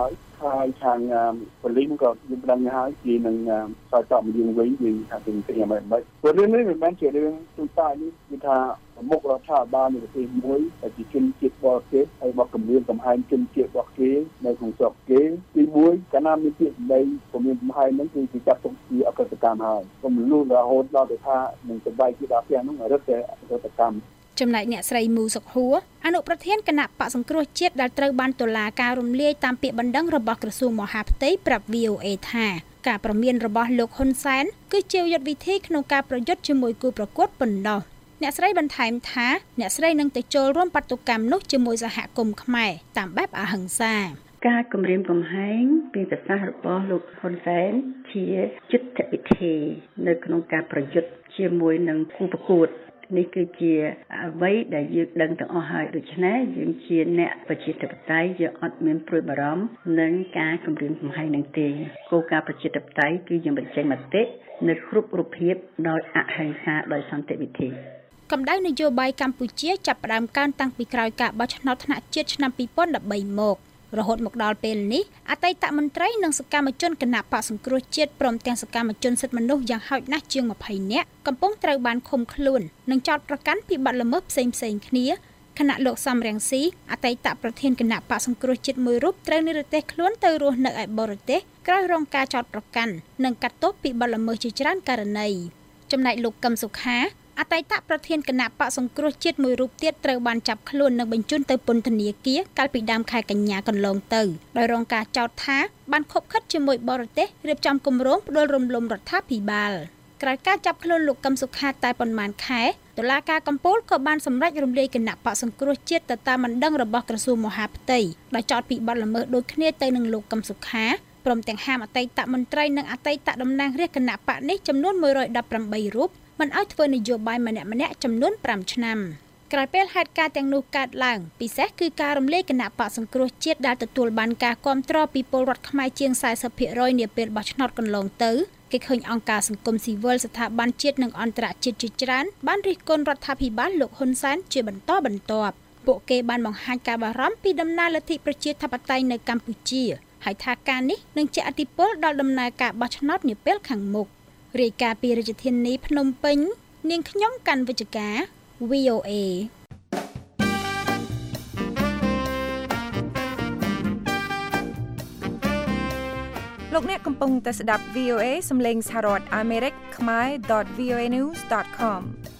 ហើយខាងប៉ូលីសក៏យើងដឹងហើយគេនឹងឆ្លើយតបមកយើងវិញយើងថាទីទីយ៉ាងម៉េចមិនព្រោះរឿងនេះមិនមែនជារឿងទូទៅនេះគឺថាមុខរដ្ឋាភិបាលនៃប្រទេសមួយដែលជាជនជាតិបរទេសហើយបកគម្រាមកំហែងជនជាតិរបស់គេនៅក្នុងស្រុកគេទីមួយកាលណាមានពាក្យសម្ដីគម្រាមកំហែងហ្នឹងគឺគេចាត់ទុកជាអកតកម្មហើយកុំលូករហូតដល់ទៅថានឹងសម្បែកជាដល់ផ្ទះហ្នឹងរឹតតែអកតកម្មចំណែកអ្នកស្រីមូសុខហួរអនុប្រធានគណៈបកសង្គ្រោះជាតិដែលត្រូវបានតុលាការរំលាយតាមពាក្យបណ្ដឹងរបស់ក្រសួងមហាផ្ទៃប្រាប់ វី អូ អេ ថាការប្រមានរបស់លោកហ៊ុនសែនគឺជាយុទ្ធវិធីក្នុងការប្រយុទ្ធជាមួយគូប្រកួតប៉ុណ្ណោះអ្នកស្រីបន្ថែមថាអ្នកស្រីនឹងទៅចូលរួមបាតុកម្មនោះជាមួយសហគមន៍ខ្មែរតាមបែបអហិង្សាការគម្រាមកំហែងពីប្រសាសន៍របស់លោកហ៊ុនសែនជាយុទ្ធវិធីនៅក្នុងការប្រយុទ្ធជាមួយនឹងគូប្រកួតនេះគឺជាអ្វីដែលយើងដឹងទាំងអស់ហើយដូច្នេះយើងជាអ្នកប្រជាធិបតេយ្យយើងអត់មានព្រួយបារម្ភនឹងការគម្រាមកំហែងនឹងទេគោលការណ៍ប្រជាធិបតេយ្យគឺយើងបញ្ចេញមតិនៅគ្រប់រូបភាពដោយអហិង្សាដោយសន្តិវិធីកម្ដៅនយោបាយកម្ពុជាចាប់ផ្ដើមកើនតាំងពីក្រោយការបោះឆ្នោតថ្នាក់ជាតិឆ្នាំពីរពាន់ដប់បីមករហូតមកដល់ពេលនេះអតីតមន្ត្រីនិងសកម្មជនគណៈបកសង្គ្រោះជាតិព្រមទាំងសកម្មជនសិទ្ធិមនុស្សយ៉ាងហោចណាស់ជាងម្ភៃនាក់កំពុងត្រូវបានឃុំខ្លួននិងចោទប្រកាន់ពីបទល្មើសផ្សេងៗគ្នាខណៈលោកសំរងស៊ីអតីតប្រធានគណៈបកសង្គ្រោះជាតិមួយរូបត្រូវនិរទេសខ្លួនទៅរស់នៅឯបរទេសក្រោយរងការចោទប្រកាន់និងកាត់ទោសពីបទល្មើសជាច្រើនករណីចំណែកលោកកឹមសុខាអតីតប្រធានគណៈបកសង្គ្រោះជាតិមួយរូបទៀតត្រូវបានចាប់ខ្លួននិងបញ្ជូនទៅពន្ធនាគារកាលពីដើមខែកញ្ញាកន្លងទៅដោយរងការចោទថាបានខົບខិតជាមួយបរទេសរៀបចំគម្រោងផ្ដួលរំលំរដ្ឋាភិបាលក្រោយការចាប់ខ្លួនលោកកឹមសុខាតែប៉ុន្មានខែតុលាការកំពូលក៏បានសម្រេចរំលាយគណៈបកសង្គ្រោះជាតិទៅតាមបណ្ដឹងរបស់ក្រសួងមហាផ្ទៃដោយចោទពីបទល្មើសដូចគ្នាទៅនឹងលោកកឹមសុខាព្រមទាំងហាមអតីតមន្ត្រីនិងអតីតតំណាងរាស្ត្រគណៈបកនេះចំនួនមួយរយដប់ប្រាំបីរូបមិនឲ្យធ្វើនយោបាយម្នាក់ម្នាក់ចំនួនប្រាំឆ្នាំក្រោយពេលហេតុការណ៍ទាំងនោះកើតឡើងពិសេសគឺការរំលាយគណៈបកសង្គ្រោះជាតិដែលទទួលបានការគាំទ្រពីពលរដ្ឋខ្មែរជាងសែសិបភាគរយនាពេលបោះឆ្នោតកន្លងទៅគេឃើញអង្គការសង្គមស៊ីវិលស្ថាប័នជាតិនិងអន្តរជាតិជាច្រើនបានរិះគន់រដ្ឋាភិបាលលោកហ៊ុនសែនជាបន្តបន្ទាប់ពួកគេបានបង្ហាញការបារម្ភពីដំណើរលទ្ធិប្រជាធិបតេយ្យនៅកម្ពុជាហើយថាការនេះនឹងជះឥទ្ធិពលដល់ដំណើរការបោះឆ្នោតនាពេលខាងមុខរាយការណ៍ពីរាជធានីភ្នំពេញនាងខ្ញុំកាន់វិជ្ជការ វី អូ អេលោកអ្នកកំពុងតែស្ដាប់ វី អូ អេ សំឡេងសហរដ្ឋអាមេរិកខ្មែរ .វី អូ អេ news dot com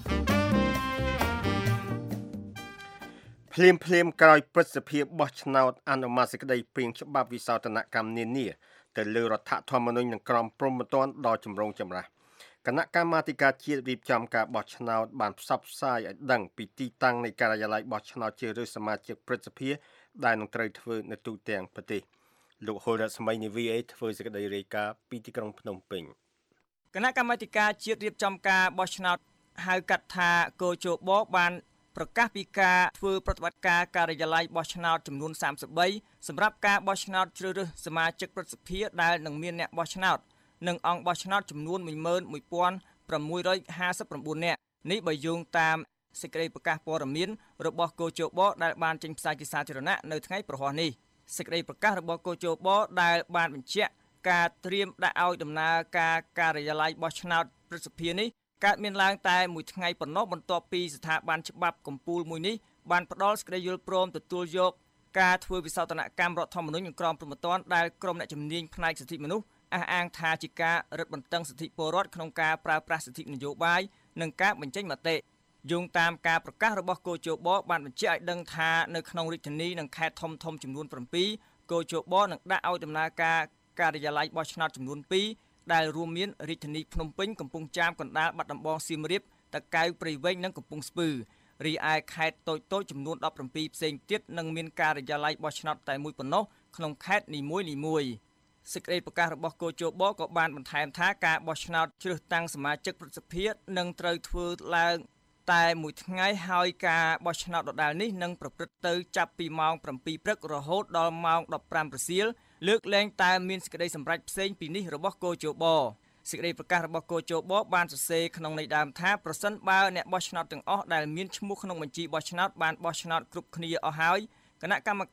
ភ្លាមភ្លាមក្រោយព្រឹទ្ធសភាបោះឆ្នោតអនុម័តសេចក្តីព្រាងច្បាប់វិសោធនកម្មនានាទៅលើរដ្ឋធម្មនុញ្ញនិងក្រមព្រហ្មទណ្ឌដ៏ចម្រូងចម្រាសគណៈកម្មាធិការជាតិរៀបចំការបោះឆ្នោតបានផ្សព្វផ្សាយឲ្យដឹងពីទីតាំងនៃការិយាល័យបោះឆ្នោតជ្រើសរើសសមាជិកព្រឹទ្ធសភាដែលនឹងត្រូវធ្វើនៅទូទាំងប្រទេសលោកហុលរស្មីនៃ វី អូ អេ ធ្វើសេចក្តីរាយការណ៍ពីទីក្រុងភ្នំពេញគណៈកម្មាធិការជាតិរៀបចំការបោះឆ្នោតហៅកាត់ថាកោជបបានប្រកាសពីការធ្វើប្រតិបត្តិការការិយាល័យបោះឆ្នោតចំនួនសាមសិបបីសម្រាប់ការបោះឆ្នោតជ្រើសរើសសមាជិកព្រឹទ្ធសភាដែលនឹងមានអ្នកបោះឆ្នោតនិងអង្គបោះឆ្នោតចំនួន មួយម៉ឺនមួយពាន់ប្រាំមួយរយហាសិប៩ នាក់នេះបើយោងតាមសេចក្តីប្រកាសព័ត៌មានរបស់កោជបដែលបានចេញផ្សាយជាសាធារណៈនៅថ្ងៃប្រហ័សនេះសេចក្តីប្រកាសរបស់កោជបដែលបានបញ្ជាក់ការត្រៀមដាក់ឲ្យដំណើរការការិយាល័យបោះឆ្នោតព្រឹទ្ធសភានេះកើតមានឡើងតែមួយថ្ងៃប៉ុណ្ណោះបន្ទាប់ពីស្ថាប័នច្បាប់កំពូលមួយនេះបានផ្ដល់សេចក្តីយល់ព្រមទទួលយកការធ្វើវិសោធនកម្មរដ្ឋធម្មនុញ្ញនិងក្រមព្រហ្មទណ្ឌដែលក្រុមអ្នកជំនាញផ្នែកសិទ្ធិមនុស្សអះអាងថាជាការរឹតបន្តឹងសិទ្ធិពលរដ្ឋក្នុងការប្រើប្រាស់សិទ្ធិនយោបាយនិងការបញ្ចេញមតិយោងតាមការប្រកាសរបស់កោជបបានបញ្ជាក់ឲ្យដឹងថានៅក្នុងរាជធានីនិងខេត្តធំធំចំនួនប្រាំពីរកោជបនឹងដាក់ឲ្យដំណើរការការិយាល័យបោះឆ្នោតចំនួនពីរដែលរួមមានរាជធានីភ្នំពេញកំពង់ចាមកណ្ដាលបាត់ដំបងសៀមរាបតាកែវព្រៃវែងនិងកំពង់ស្ពឺរីឯខេត្តតូចតូចចំនួនដប់ប្រាំពីរផ្សេងទៀតនឹងមានការិយាល័យបោះឆ្នោតតែមួយប៉ុណ្ណោះក្នុងខេត្តនីមួយនីមួយសេចក្តីប្រកាសរបស់កោជបក៏បានបន្ថែមថាការបោះឆ្នោតជ្រើសតាំងសមាជិកព្រឹទ្ធសភានឹងត្រូវធ្វើឡើងតែមួយថ្ងៃហើយការបោះឆ្នោតដដែលនេះនឹងប្រព្រឹត្តទៅចាប់ពីម៉ោងប្រាំពីរព្រឹករហូតដល់ម៉ោងដប់ប្រាំរសៀលលើកលែងតែមានសេចក្តីសម្រេចផ្សេងពីនេះរបស់កោជបសេចក្តីប្រកាសរបស់កោជបបានសរសេរក្នុងន័យដើមថាប្រសិនបើអ្នកបោះឆ្នោតទាំងអស់ដែលមានឈ្មោះក្នុងបញ្ជីបោះឆ្នោតបានបោះឆ្នោតគ្រប់គ្នាអស់ហើយគណៈកម្មការ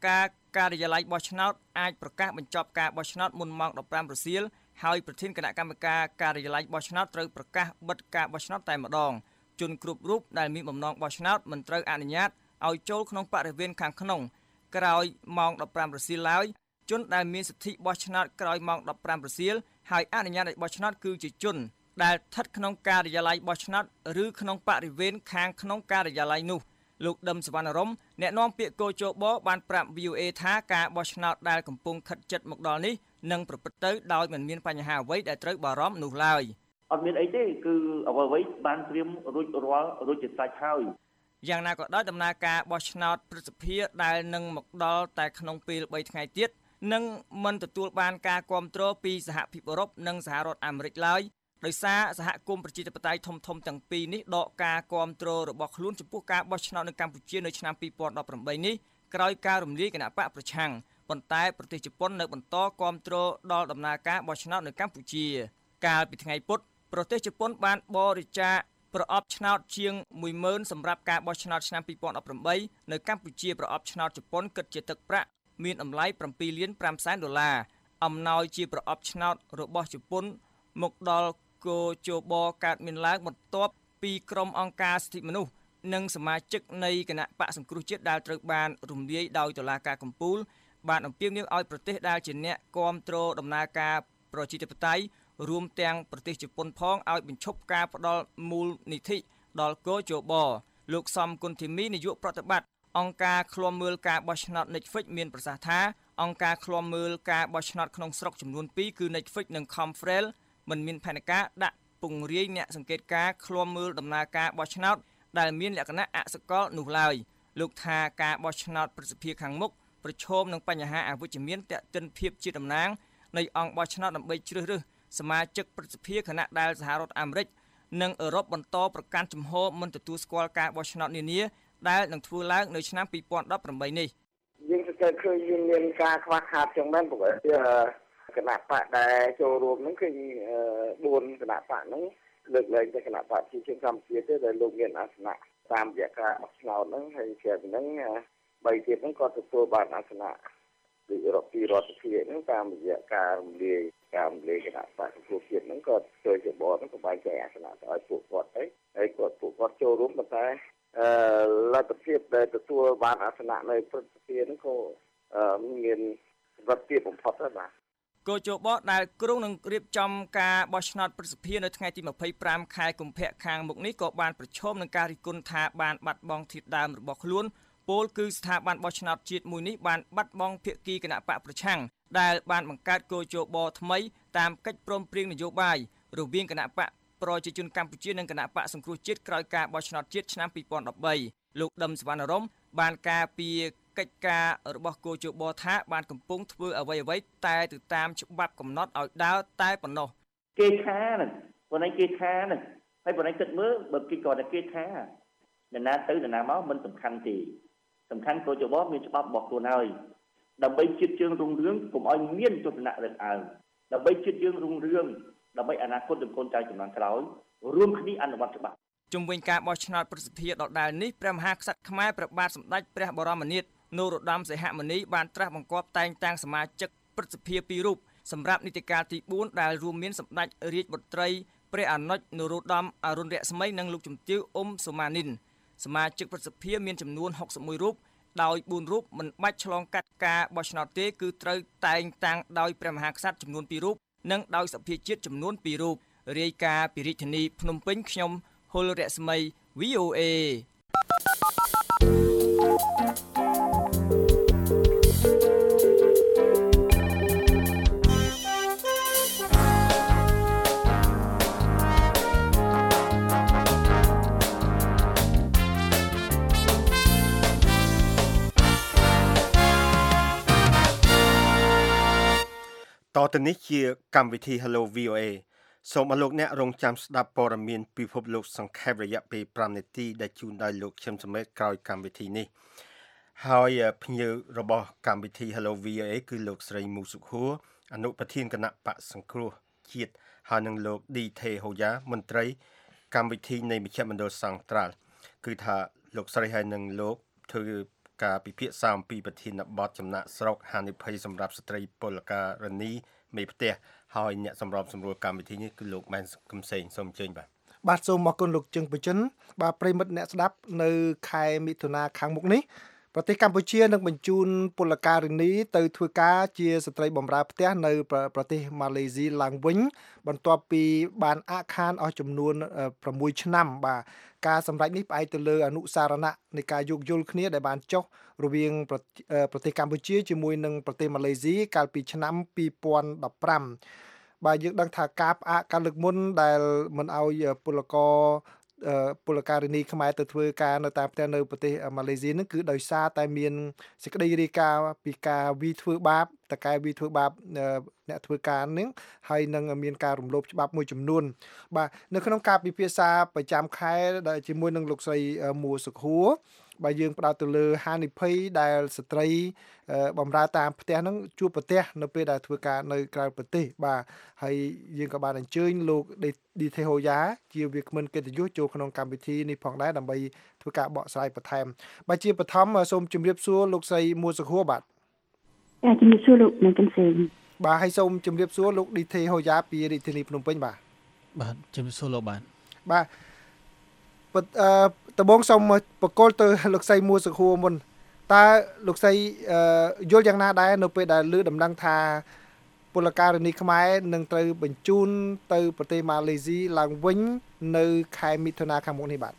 ការិយាល័យបោះឆ្នោតអាចប្រកាសបញ្ចប់ការបោះឆ្នោតមុនម៉ោងដប់ប្រាំរសៀលហើយប្រធានគណៈកម្មការការិយាល័យបោះឆ្នោតត្រូវប្រកាសបិទការបោះឆ្នោតតែម្ដងជនគ្រប់រូបដែលមានបំណងបោះឆ្នោតមិនត្រូវអនុញ្ញាតឲ្យចូលក្នុងបរិវេណខាងក្នុងក្រោយម៉ោងដប់ប្រាំរសៀលឡើយជនដែលមានសិទ្ធិបោះឆ្នោតក្រោយម៉ោងដប់ប្រាំរសៀលហើយអនុញ្ញាតឲ្យបោះឆ្នោតគឺជាជនដែលស្ថិតក្នុងការិយាល័យបោះឆ្នោតឬក្នុងបរិវេណខាងក្នុងការិយាល័យនោះលោកដឹមសវណ្ណរមអ្នកនាំពាក្យកោជបបានប្រាប់ វី អូ เอ ថាការបោះឆ្នោតដែលកំពុងខិតជិតមកដល់នេះនឹងប្រព្រឹត្តទៅដោយមិនមានបញ្ហាអ្វីដែលត្រូវបារម្ភនោះឡើយអត់មានអីទេគឺអ្វីៗបានត្រៀមរួចរាល់រួចជាស្រេចហើយយ៉ាងណាក៏ដោយដំណើរការបោះឆ្នោតព្រឹទ្ធសភាដែលនឹងមកដល់តែក្នុងពេលបីថ្ងៃទៀតនឹងមិនទទួលបានការគាំទ្រពីសហភាពអឺរ៉ុបនិងសហរដ្ឋអាមេរិកឡើយដោយសារសហគមន៍ប្រជាធិបតេយ្យធំៗទាំងពីរនេះដកការគាំទ្ររបស់ខ្លួនចំពោះការបោះឆ្នោតនៅកម្ពុជានៅឆ្នាំពីរពាន់ដប់ប្រាំបីនេះក្រោយការរំលាយគណបកប្រឆាំងប៉ុន្តែប្រទេសជប៉ុននៅបន្តគាំទ្រដល់ដំណើរការបោះឆ្នោតនៅកម្ពុជាកាលពីថ្ងៃពុធប្រទេសជប៉ុនបានបរិច្ចាគប្រអប់ឆ្នោតជាងមួយម៉ឺនសម្រាប់ការបោះឆ្នោតឆ្នាំពីរពាន់ដប់ប្រាំបីនៅកម្ពុជាប្រអប់ឆ្នោតជប៉ុនគិតជាទឹកប្រាក់មានតម្លៃប្រាំពីរលានប្រាំសែនដុល្លារអំណោយជាប្រអប់ឆ្នោតរបស់ជប៉ុនមកដល់កោជបកើតមានឡើងបន្ទាប់ពីក្រុមអង្គការសិទ្ធិមនុស្សនិងសមាជិកនៃគណៈបកសង្គ្រោះជាតិដែលត្រូវបានរំលាយដោយតុលាការកំពូលបានអំពាវនាវឲ្យប្រទេសដែលជាអ្នកគាំទ្រដំណើរការប្រជាធិបតេយ្យរួមទាំងប្រទេសជប៉ុនផងឲ្យបញ្ឈប់ការផ្ដល់មូលនិធិដល់កោជបលោកសំគុណធីមីនាយកប្រតិបត្តិអង្គការឃ្លាំមើលការបោះឆ្នោត Netflix មានប្រសាសន៍ថាអង្គការឃ្លាំមើលការបោះឆ្នោតក្នុងស្រុកចំនួនពីរគឺ Netflix និង Confrel មិនមានផែនការដាក់ពង្រាយអ្នកសង្កេតការឃ្លាំមើលដំណើរការបោះឆ្នោតដែលមានលក្ខណៈអសកលនោះឡើយលោកថាការបោះឆ្នោតប្រសិទ្ធភាពខាងមុខប្រឈមនឹងបញ្ហាអវិជ្ជមានទាក់ទិនភាពជាតំណាងនៃអង្គបោះឆ្នោតដើម្បីជ្រើសរើសសមាជិកប្រសិទ្ធភាពគណៈដែលសហរដ្ឋអាមេរិកនិងអឺរ៉ុបបន្តប្រកាន់ជំហរមិនទទួលស្គាល់ការបោះឆ្នោតនានាដែលនឹងធ្វើឡើងនៅឆ្នាំពីរពាន់ដប់ប្រាំបីនេះយើងសង្កេតឃើញមានការខ្វះខាតចឹងមែនព្រោះគណៈបកដែលចូលរួមហ្នឹងគឺបួនគណៈបកហ្នឹងលើកលែងតែគណៈបកជាជាកម្ពុជាទេដែលលោកមានអាសនៈតាមរយៈការបោះឆ្នោតហ្នឹងហើយជាហ្នឹងបីទៀតហ្នឹងក៏ទទួលបានអាសនៈពីរដ្ឋពីរដ្ឋសភាហ្នឹងតាមរយៈការរំលាយការរំលាយគណៈបកសង្គ្រោះជាតិហ្នឹងក៏ជួយជាបតហ្នឹងក៏បែងចែកអាសនៈទៅឲ្យពួកគាត់ទៅហើយគាត់ពួកគាត់ចូលរួមប៉ុន្តែអឺលទ្ធភាពដែលទទួលបានអាសនៈនៅព្រឹទ្ធសភាហ្នឹងក៏មានវត្តភាពបំផុតដែរបាទកោជបដែលក្រុងនឹងរៀបចំការបោះឆ្នោតប្រសិទ្ធភាពនៅថ្ងៃទីម្ភៃប្រាំខែកុម្ភៈខាងមុខនេះក៏បានប្រឈមនឹងការរិះគន់ថាបានបាត់បង់ធាតុដើមរបស់ខ្លួនពោលគឺស្ថាប័នបោះឆ្នោតជាតិមួយនេះបានបាត់បង់ភាគីគណៈបកប្រឆាំងដែលបានបង្កើតកោជបថ្មីតាមកិច្ចព្រមព្រៀងនយោបាយរវាងគណៈបកប្រជាជនកម្ពុជានិងគណៈបកសង្គ្រោះជាតិក្រោយការបោះឆ្នោតជាតិឆ្នាំពីរពាន់ដប់បីលោកដឹមសវណ្ណរមបានការពីកិច្ចការរបស់កោជបថាបានកំពុងធ្វើអ្វីអ្វីតែទៅតាមច្បាប់កំណត់ឲ្យដើរតែប៉ុណ្ណោះគេថាហ្នឹងប៉ុន្តែគេថាហ្នឹងហើយប៉ុន្តែគិតមើលបើគេគាត់តែគេថានរណាទៅនរណាមកមិនសំខាន់ទេសំខាន់កោជបមានច្បាប់របស់ខ្លួនហើយដើម្បីជាតិជើងរុងរឿងកុំឲ្យមានទស្សនៈរឹងអើងដើម្បីជាតិយើងរុងរឿងដើម្បីអនាគតរបស់កូនចៅជំនាន់ក្រោយរួមគ្នាអនុវត្តច្បាប់ជំវិញការបោះឆ្នោតប្រសិទ្ធភាពដដែលនេះព្រះមហាក្សត្រខ្មែរព្រះបាទសម្ដេចព្រះបរមនាថនរោត្តមសីហមុនីបានត្រាស់បង្គាប់តែងតាំងសមាជិកព្រឹទ្ធសភាពីររូបសម្រាប់នីតិកាលទីបួនដែលរួមមានសម្ដេចរាជបុត្រីព្រះអនុជនរោត្តមអរុណរស្មីនិងលោកជំទាវអ៊ុំសុម៉ានីនសមាជិកព្រឹទ្ធសភាមានចំនួនហុកសិបមួយរូបដោយបួនរូបមិនបាច់ឆ្លងកាត់ការបោះឆ្នោតទេគឺត្រូវតែងតាំងដោយព្រះមហាក្សត្រចំនួនពីររូបនិងដោយសភាជាតិចំនួនពីររូបរាយការណ៍ពីរាជធានីភ្នំពេញខ្ញុំហុលរស្មី វី អូ เอតទៅនេះជាកម្មវិធី Hello វី អូ เอ សូមអរលោកអ្នករងចាំស្ដាប់ព័ត៌មានពិភពលោកសង្ខេបរយៈពេលប្រាំនាទីដែលជូនដោយលោកឈឹមសមេតក្រោយកម្មវិធីនេះហើយភ្ញៀវរបស់កម្មវិធី Hello វី អូ เอ គឺលោកស្រីមូសុខួរអនុប្រធានគណៈបកសង្គ្រោះជាតិហើយនិងលោកឌីថេហូយ៉ាមន្ត្រីកម្មវិធីនៃមជ្ឈមណ្ឌលសង្ត្រាល់គឺថាលោកស្រីហើយនិងលោកធ្វើការពិភាក្សាអំពីប្រធានបទចំណាក់ស្រុកហានិភ័យសម្រាប់ស្ត្រីពលករនីមេផ្ទះហើយអ្នកសម្របសម្រួលកម្មវិធីនេះគឺលោកម៉ែនកំសែងសូមអញ្ជើញបាទបាទសូមអរគុណលោកជឹងបជនបាទប្រិមិត្តអ្នកស្ដាប់នៅខែមិថុនាខាងមុខនេះប្រទេសកម្ពុជានឹងបញ្ជូនពលករនីទៅធ្វើការជាស្ត្រីបម្រើផ្ទះនៅប្រទេសម៉ាឡេស៊ីឡើងវិញបន្ទាប់ពីបានអាក់ខានអស់ចំនួន6ឆ្នាំបាទការសម្រេចនេះផ្អែកទៅលើអនុសារណៈនៃការយោគយល់គ្នាដែលបានចុះរវាងប្រទេសកម្ពុជាជាមួយនឹងប្រទេសម៉ាឡេស៊ីកាលពីឆ្នាំពីរពាន់ដប់ប្រាំបាទយើងដឹងថាការផ្អាកការលើកមុនដែលមិនអោយពលករពលករនីខ្មែរទៅធ្វើការនៅតាមផ្ទះនៅប្រទេសម៉ាឡេស៊ីហ្នឹងគឺដោយសារតែមានសេចក្តីរាយការណ៍ពីការវាយធ្វើបាបតកែវាយធ្វើបាបអ្នកធ្វើការហ្នឹងហើយនឹងមានការរំលោភច្បាប់មួយចំនួនបាទនៅក្នុងការពិភាក្សាប្រចាំខែដែលជាមួយនឹងលោកស្រីមួសុខួរបាទយើងផ្ដោតទៅលើហានិភ័យដែលស្ត្រីបម្រើតាមផ្ទះហ្នឹងជួបប្រទះនៅពេលដែលធ្វើការនៅក្រៅប្រទេសបាទហើយយើងក៏បានអញ្ជើញលោកឌីថេហូយ៉ាជាវាគ្មិនកិត្តិយសចូលក្នុងកម្មវិធីនេះផងដែរដើម្បីធ្វើការបកស្រាយបន្ថែមបាទជាបឋមសូមជម្រាបសួរលោកស្រីមួសុខួរបាទចាជំរាបសួរលោកអ្នកកំសែងបាទហើយសូមជម្រាបសួរលោកឌីថេហូយ៉ាពីរាជធានីភ្នំពេញបាទបាទជំរាបសួរលោកបាទបាទអឺតបងសូមបកគលទៅលោកស្រីមួសុខួរមុនតើលោកស្រីយល់យ៉ាងណាដែរនៅពេលដែលឮដំណឹងថាពលករនីខ្មែរនឹងត្រូវបញ្ជូនទៅប្រទេសម៉ាឡេស៊ីឡើងវិញនៅខែមិថុនាខាងមុខនេះបាទ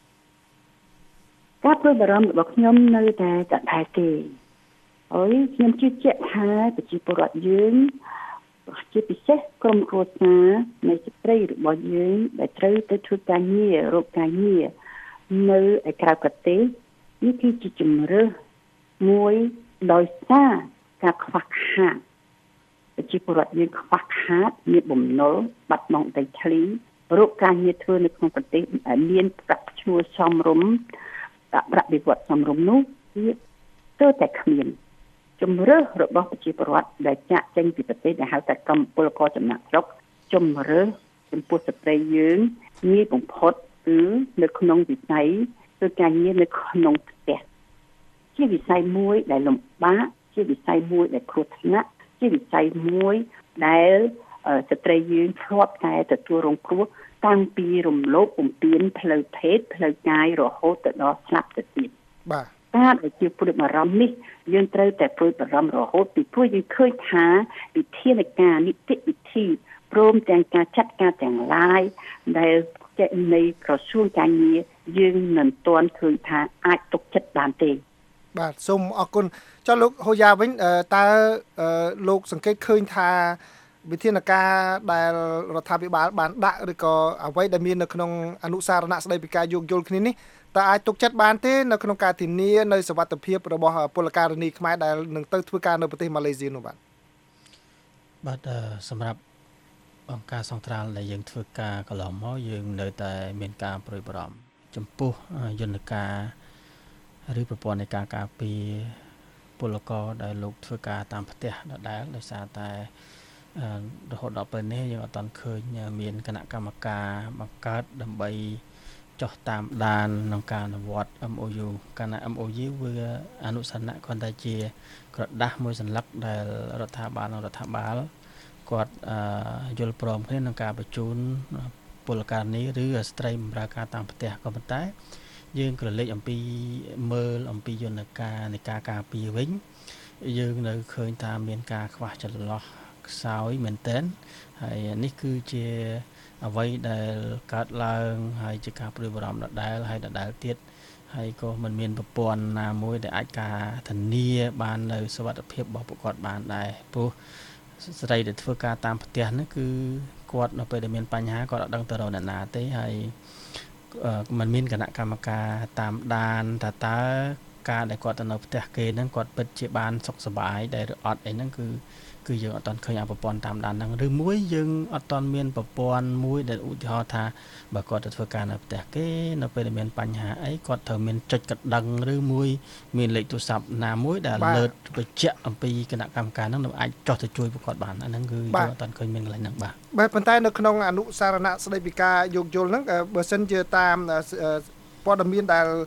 ការព្រួយបារម្ភរបស់ខ្ញុំនៅតែដដែលទេហើយខ្ញុំជឿជាក់ថាប្រជាពលរដ្ឋយើងជាពិសេសក្រុមគ្រួសារនៃស្ត្រីរបស់យើងដែលត្រូវទៅធ្វើការងាររកការងារនៅឯក្រៅប្រទេសនេះគឺជាជំរើសមួយដោយសារការខ្វះខាតប្រជាពលរដ្ឋយើងខ្វះខាតមានបំណុលបាត់បង់ដីធ្លីរកការងារធ្វើនៅក្នុងប្រទេសមានប្រាក់ឈ្នួលសមរម្យដាក់ប្រាក់បៀវត្សសមរម្យនោះវាទៅតែគ្មានជំរើសរបស់ប្រជាពលរដ្ឋដែលចាក់ចេញពីប្រទេសដែលហៅថាកម្មពលករចំណាក់ស្រុកជំរើសចំពោះស្ត្រីយើងងាយបំផុតគឺនៅក្នុងវិស័យធ្វើការងារនៅក្នុងផ្ទះជាវិស័យមួយដែលលំបាកជាវិស័យមួយដែលគ្រោះថ្នាក់ជាវិស័យមួយដែលស្ត្រីយើងធ្លាប់តែទទួលរងគ្រោះតាំងពីរំលោភបំពានផ្លូវភេទផ្លូវកាយរហូតទៅដល់ស្លាប់ទៅទៀតបាទការដែលជាព្រួយបារម្ភនេះយើងត្រូវតែព្រួយបារម្ភរហូតពីព្រោះយើងឃើញថាវិធានការនីតិវិធីព្រមទាំងការចាត់ការទាំងឡាយដែលចេញនៃក្រសួងការងារយើងមិនទាន់ឃើញថាអាចទុកចិត្តបានទេបាទសូមអរគុណចុះលោកហូយ៉ាវិញតើលោកសង្កេតឃើញថាវិធានការដែលរដ្ឋាភិបាលបានដាក់ឬក៏អ្វីដែលមាននៅក្នុងអនុសារណៈស្តីពីការយោគយល់គ្នានេះតើអាចទុកចិត្តបានទេនៅក្នុងការធានានៅសុវត្ថិភាពរបស់ពលករនីខ្មែរដែលនឹងទៅធ្វើការនៅប្រទេសម៉ាឡេស៊ីនោះបាទបាទសម្រាប់អង្គការសង្ត្រាល់ដែលយើងធ្វើការកន្លងមកយើងនៅតែមានការព្រួយបារម្ភចំពោះយន្តការឬប្រព័ន្ធនៃការការពារពលករដែលលោកធ្វើការតាមផ្ទះដដែលដោយសារតែរហូតដល់ពេលនេះយើងអត់ទាន់ឃើញមានគណៈកម្មការបង្កើតដើម្បីចុះតាមដានក្នុងការអនុវត្ត em o u កាលណា em o u វាអនុសនៈគ្រាន់តែជាក្រដាស់មួយសន្លឹកដែលរដ្ឋាភិបាលនិងរដ្ឋាភិបាលគាត់យល់ព្រមគ្នាក្នុងការបញ្ជូនពលករនេះឬស្ត្រីបម្រើការតាមផ្ទះក៏ប៉ុន្តែយើងក្រឡេកអំពីមើលអំពីយន្តការនៃការការពារវិញយើងនៅឃើញថាមានការខ្វះចន្លោះខ្សោយមែនទែនហើយនេះគឺជាអ្វីដែលកើតឡើងហើយជាការព្រួយបារម្ភដដែលហើយដដែលទៀតហើយក៏មិនមានប្រព័ន្ធណាមួយដែលអាចការធានាបាននៅសុវត្ថិភាពរបស់ពួកគាត់បានដែរព្រោះស្ត្រីដែលធ្វើការតាមផ្ទះនេះគឺគាត់នៅពេលដែលមានបញ្ហាគាត់អត់ដឹងទៅរកអ្នកណាទេហើយมันមានគណៈកម្មការតាមដានថាតើការដែលគាត់ទៅនៅផ្ទះគេហ្នឹងគាត់ពិតជាបានសុខសប្បាយដែរឬអត់អីហ្នឹងគឺគឺយើងអត់ទាន់ឃើញអាប្រព័ន្ធតាមដានហ្នឹងឬមួយយើងអត់ទាន់មានប្រព័ន្ធមួយដែលឧទាហរណ៍ថាបើគាត់ទៅធ្វើការនៅផ្ទះគេនៅពេលដែលមានបញ្ហាអីគាត់ត្រូវមានចុចកណ្ដឹងឬមួយមានលេខទូរស័ព្ទណាមួយដែលលើកបញ្ជាក់អំពីគណៈកម្មការហ្នឹងអាចចុះទៅជួយពួកគាត់បានអាហ្នឹងគឺយើងអត់ទាន់ឃើញមានកន្លែងហ្នឹងបាទបាទប៉ុន្តែនៅក្នុងអនុសារណៈស្តីពីការយោគយល់ហ្នឹងបើសិនជាតាមព័ត៌មានដែល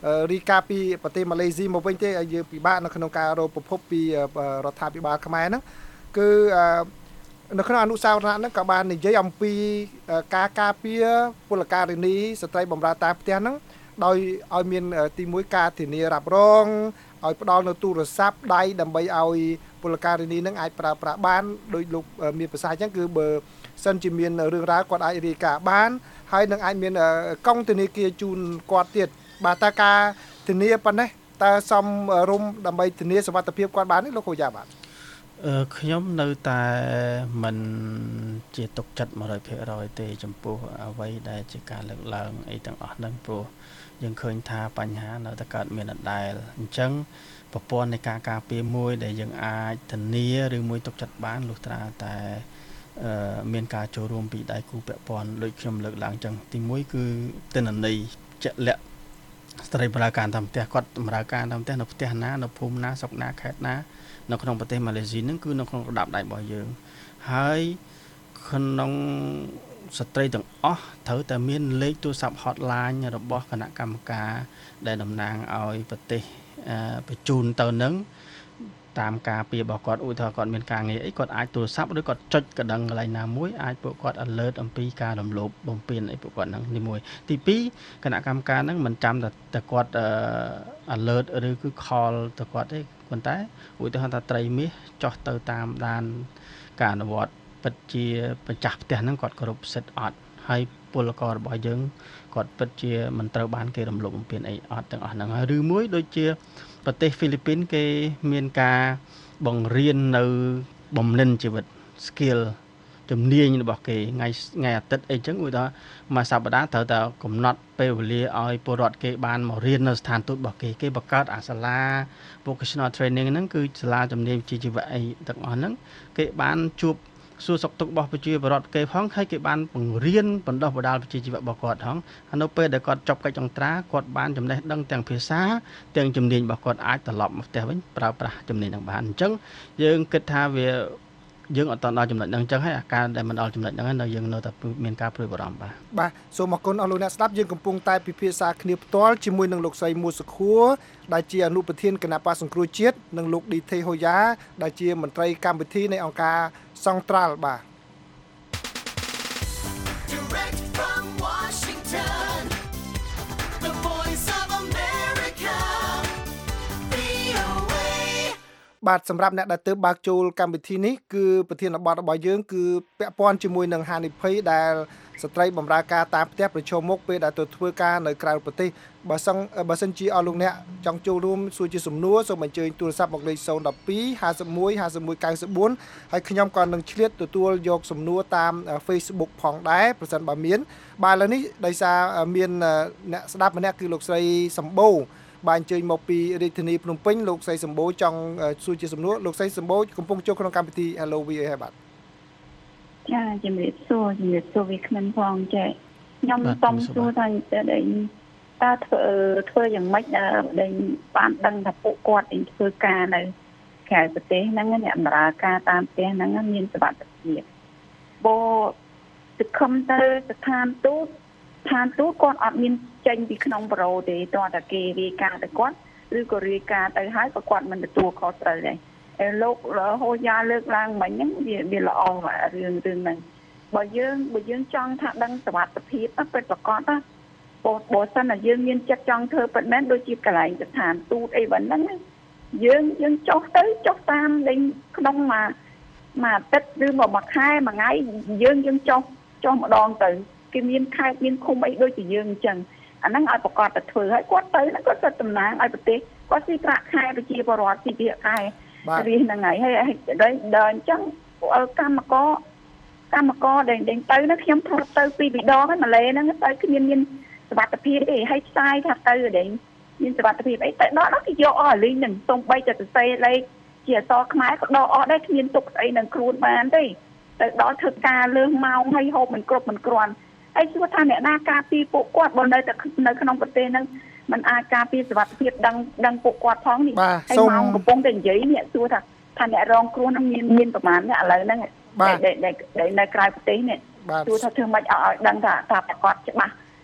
រីកាពីប្រទេសម៉ាឡេស៊ីមកវិញទេឲ្យយើងពិបាកនៅក្នុងការរកប្រភពពីរដ្ឋាភិបាលខ្មែរហ្នឹងគឺនៅក្នុងអនុស្សាវរីយ៍ហ្នឹងក៏បាននិយាយអំពីការការពារពលការិនីស្ត្រីបម្រើតាមផ្ទះហ្នឹងដោយឲ្យមានទីមួយការធានារ៉ាប់រងឲ្យផ្ដល់នៅទូរស័ព្ទដៃដើម្បីឲ្យពលការិនីនឹងអាចប្រើប្រាស់បានដោយលោកមានប្រសាសន៍អញ្ចឹងគឺបើសិនជាមានរឿងរ៉ាវគាត់អាចរាយការណ៍បានហើយនឹងអាចមានកង់ធនាគារជូនគាត់ទៀតបាទតើការធានាប៉ុណ្ណេះតើសមរម្យដើម្បីធានាសុវត្ថិភាពគាត់បានទេលោកគ្រូយ៉ាបាទអឺខ្ញុំនៅតែមិនជាទុកចិត្ត one hundred percent ទេចំពោះអ្វីដែលជាការលើកឡើងអីទាំងអស់ហ្នឹងព្រោះយើងឃើញថាបញ្ហានៅតែកើតមានដដែលអញ្ចឹងប្រព័ន្ធនៃការការពារមួយដែលយើងអាចធានាឬមួយទុកចិត្តបានលុះត្រាតែអឺមានការចូលរួមពីដៃគូពាក់ព័ន្ធដូចខ្ញុំលើកឡើងអញ្ចឹងទីមួយគឺទិន្នន័យជាក់លាក់ស្ត្រីបម្រើការតាមផ្ទះគាត់បម្រើការតាមផ្ទះនៅផ្ទះណានៅភូមិណាស្រុកណាខេត្តណានៅក្នុងប្រទេសម៉ាឡេស៊ីហ្នឹងគឺនៅក្នុងระดับដៃរបស់យើងហើយក្នុងស្ត្រីទាំងអស់ត្រូវតែមានលេខទូរស័ព្ទ hotline របស់គណៈកម្មការដែលតំណាងឲ្យប្រទេសបញ្ជូនទៅនឹងតាមការពីរបស់គាត់ឧទាហរណ៍គាត់មានការងារអីគាត់អាចទូរស័ព្ទឬគាត់ចុចកណ្ដឹងកន្លែងណាមួយអាចពួកគាត់ alert អំពីការរំលោភបំពានអីពួកគាត់ហ្នឹងទីមួយទីពីរគណៈកម្មការហ្នឹងមិនចាំតែតែគាត់ alert ឬគឺ call ទៅគាត់ទេប៉ុន្តែឧទាហរណ៍ថាត្រីមាសចុះទៅតាមដានការអនុវត្តពិតជាម្ចាស់ផ្ទះហ្នឹងគាត់គោរពសិទ្ធិអត់ហើយពលកររបស់យើងគាត់ពិតជាមិនត្រូវបានគេរំលោភបំពានអីអត់ទាំងអស់ហ្នឹងហើយឬមួយដូចជាប្រទេសហ្វីលីពីនគេមានការបង្រៀននៅបំណិនជីវិត skill ជំនាញរបស់គេថ្ងៃថ្ងៃអាទិត្យអីចឹងឧទាហរណ៍មួយសប្តាហ៍ត្រូវតែកំណត់ពេលវេលាឲ្យពលរដ្ឋគេបានមករៀននៅស្ថានទូតរបស់គេគេបង្កើតអាសាលា vocational training ហ្នឹងគឺសាលាជំនាញវិជ្ជាជីវៈអីទាំងអស់ហ្នឹងគេបានជួបសួរសុខទុក្ខរបស់ប្រជាពលរដ្ឋគេផងហើយគេបានបង្រៀនបណ្ដុះបណ្ដាលវិជ្ជាជីវៈរបស់គាត់ផងហើយនៅពេលដែលគាត់ចប់កិច្ចអន្តរាគាត់បានចំណេះដឹងទាំងភាសាទាំងជំនាញរបស់គាត់អាចត្រឡប់មកផ្ទះវិញប្រើប្រាស់ជំនាញហ្នឹងបានអញ្ចឹងយើងគិតថាវាយើងអត់ដល់ចំណុចហ្នឹងអញ្ចឹងហើយអាការដែលមិនដល់ចំណុចហ្នឹងហើយនៅយើងនៅតែមានការព្រួយបារម្ភបាទបាទសូមអរគុណអស់លោកអ្នកស្ដាប់យើងកំពុងតែពិភាក្សាគ្នាផ្ទាល់ជាមួយនឹងលោកស្រីមួសុខួរដែលជាអនុប្រធានគណៈបក្សសង្គ្រោះជាតិនិងលោកឌីថេហូយ៉ាដែលជាមន្ត្រីកម្មវិធីនៃអង្គការសង្ត្រាល់បាទបាទសម្រាប់អ្នកដែលទើបបើកចូលកម្មវិធីនេះគឺប្រធានបទរបស់យើងគឺពាក់ព័ន្ធជាមួយនឹងហានិភ័យដែលស្ត្រីបម្រើការតាមផ្ទះប្រឈមមុខពេលដែលទៅធ្វើការនៅក្រៅប្រទេសបើសិនបើសិនជាអស់លោកអ្នកចង់ចូលរួមសួរជាសំណួរសូមអញ្ជើញទូរស័ព្ទមកលេខศูนย์ หนึ่ง สอง ห้า หนึ่ง หนึ่ง ห้า หนึ่ง เก้า สี่ហើយខ្ញុំក៏នឹងឆ្លៀតទទួលយកសំណួរតាម Facebook ផងដែរប្រសិនបើមានបាទឥឡូវនេះដោយសារមានអ្នកស្ដាប់ម្នាក់គឺលោកស្រីសម្បូរបានអញ្ជើញមកពីរាជធានីភ្នំពេញលោកស្រីសម្បូរចង់សួរជាសំណួរលោកស្រីសម្បូរកំពុងចូលក្នុងកម្មវិធី Hello វី អូ អេ បាទចាជំរាបសួរជំរាបសួរវាគ្មិនផងចេះខ្ញុំសុំសួរថាតើតើធ្វើធ្វើយ៉ាងម៉េចដែលបានដឹងថាពួកគាត់ឯងធ្វើការនៅក្រៅប្រទេសហ្នឹងអ្នកបម្រើការតាមផ្ទះហ្នឹងមានសុវត្ថិភាពបើទៅខំទៅស្ថានទូតស្ថានទូតគាត់អត់មានចេញពីក្នុងប្រូទេតោះតែគេរាយការណ៍ទៅគាត់ឬក៏រាយការណ៍ទៅហើយក៏គាត់មិនទទួលខុសត្រូវដែរឯលោករហូតយ៉ាលើកឡើងមិញហ្នឹងវាវាល្អរឿងរឿងហ្នឹងបើយើងបើយើងចង់ថាដឹងសុវត្ថិភាពពិតប្រាកដណាបើបើសិនតែយើងមានចិត្តចង់ធ្វើពិតមែនដូចជាកន្លែងស្ថានទូតអីហ្នឹងយើងយើងចុះទៅចុះតាមលេងក្នុងមួយមួយអាទិត្យឬមួយខែមួយថ្ងៃយើងយើងចុះចុះម្ដងទៅគេមានខេត្តមានឃុំអីដូចជាយើងអញ្ចឹងអាហ្នឹងឲ្យប្រកាសទៅធ្វើហើយគាត់ទៅហ្នឹងគាត់ទៅតំណាងឲ្យប្រទេសគាត់ស៊ីប្រាក់ខែប្រជាពលរដ្ឋស៊ីប្រាក់ខែរៀនហ្នឹងហើយហើយដល់ដល់អញ្ចឹងកម្មករកម្មករដែលទៅហ្នឹងខ្ញុំថតទៅពីរដងហើយម៉ាឡេហ្នឹងទៅគ្មានមានសុវត្ថិភាពទេហើយផ្សាយថាទៅដែលមានសុវត្ថិភាពអីទៅដល់ហ្នឹងគេយកអស់លីងហ្នឹងសូម្បីតែសរសេរលេខជាអក្សរខ្មែរក៏ដកអស់ដែរគ្មានទុកស្អីនឹងខ្លួនបានទេទៅដល់ធ្វើការលើសម៉ោងហើយហូបមិនគ្រប់មិនគ្រាន់ហើយសួរថាអ្នកណាការពារពួកគាត់បើនៅតែនៅក្នុងប្រទេសហ្នឹងมันអាចការពារសុវត្ថិភាពដឹងដឹងពួកគាត់ផងនេះហើយម៉ោងកំពុងតែនិយាយនេះសួរថាថាអ្នករងគ្រោះហ្នឹងមានមានប្រមាណនេះឥឡូវហ្នឹងដែលដែលនៅក្រៅប្រទេសនេះសួរថាធ្វើម៉េចឲ្យដឹងថាថាប្រកាសច្បាស់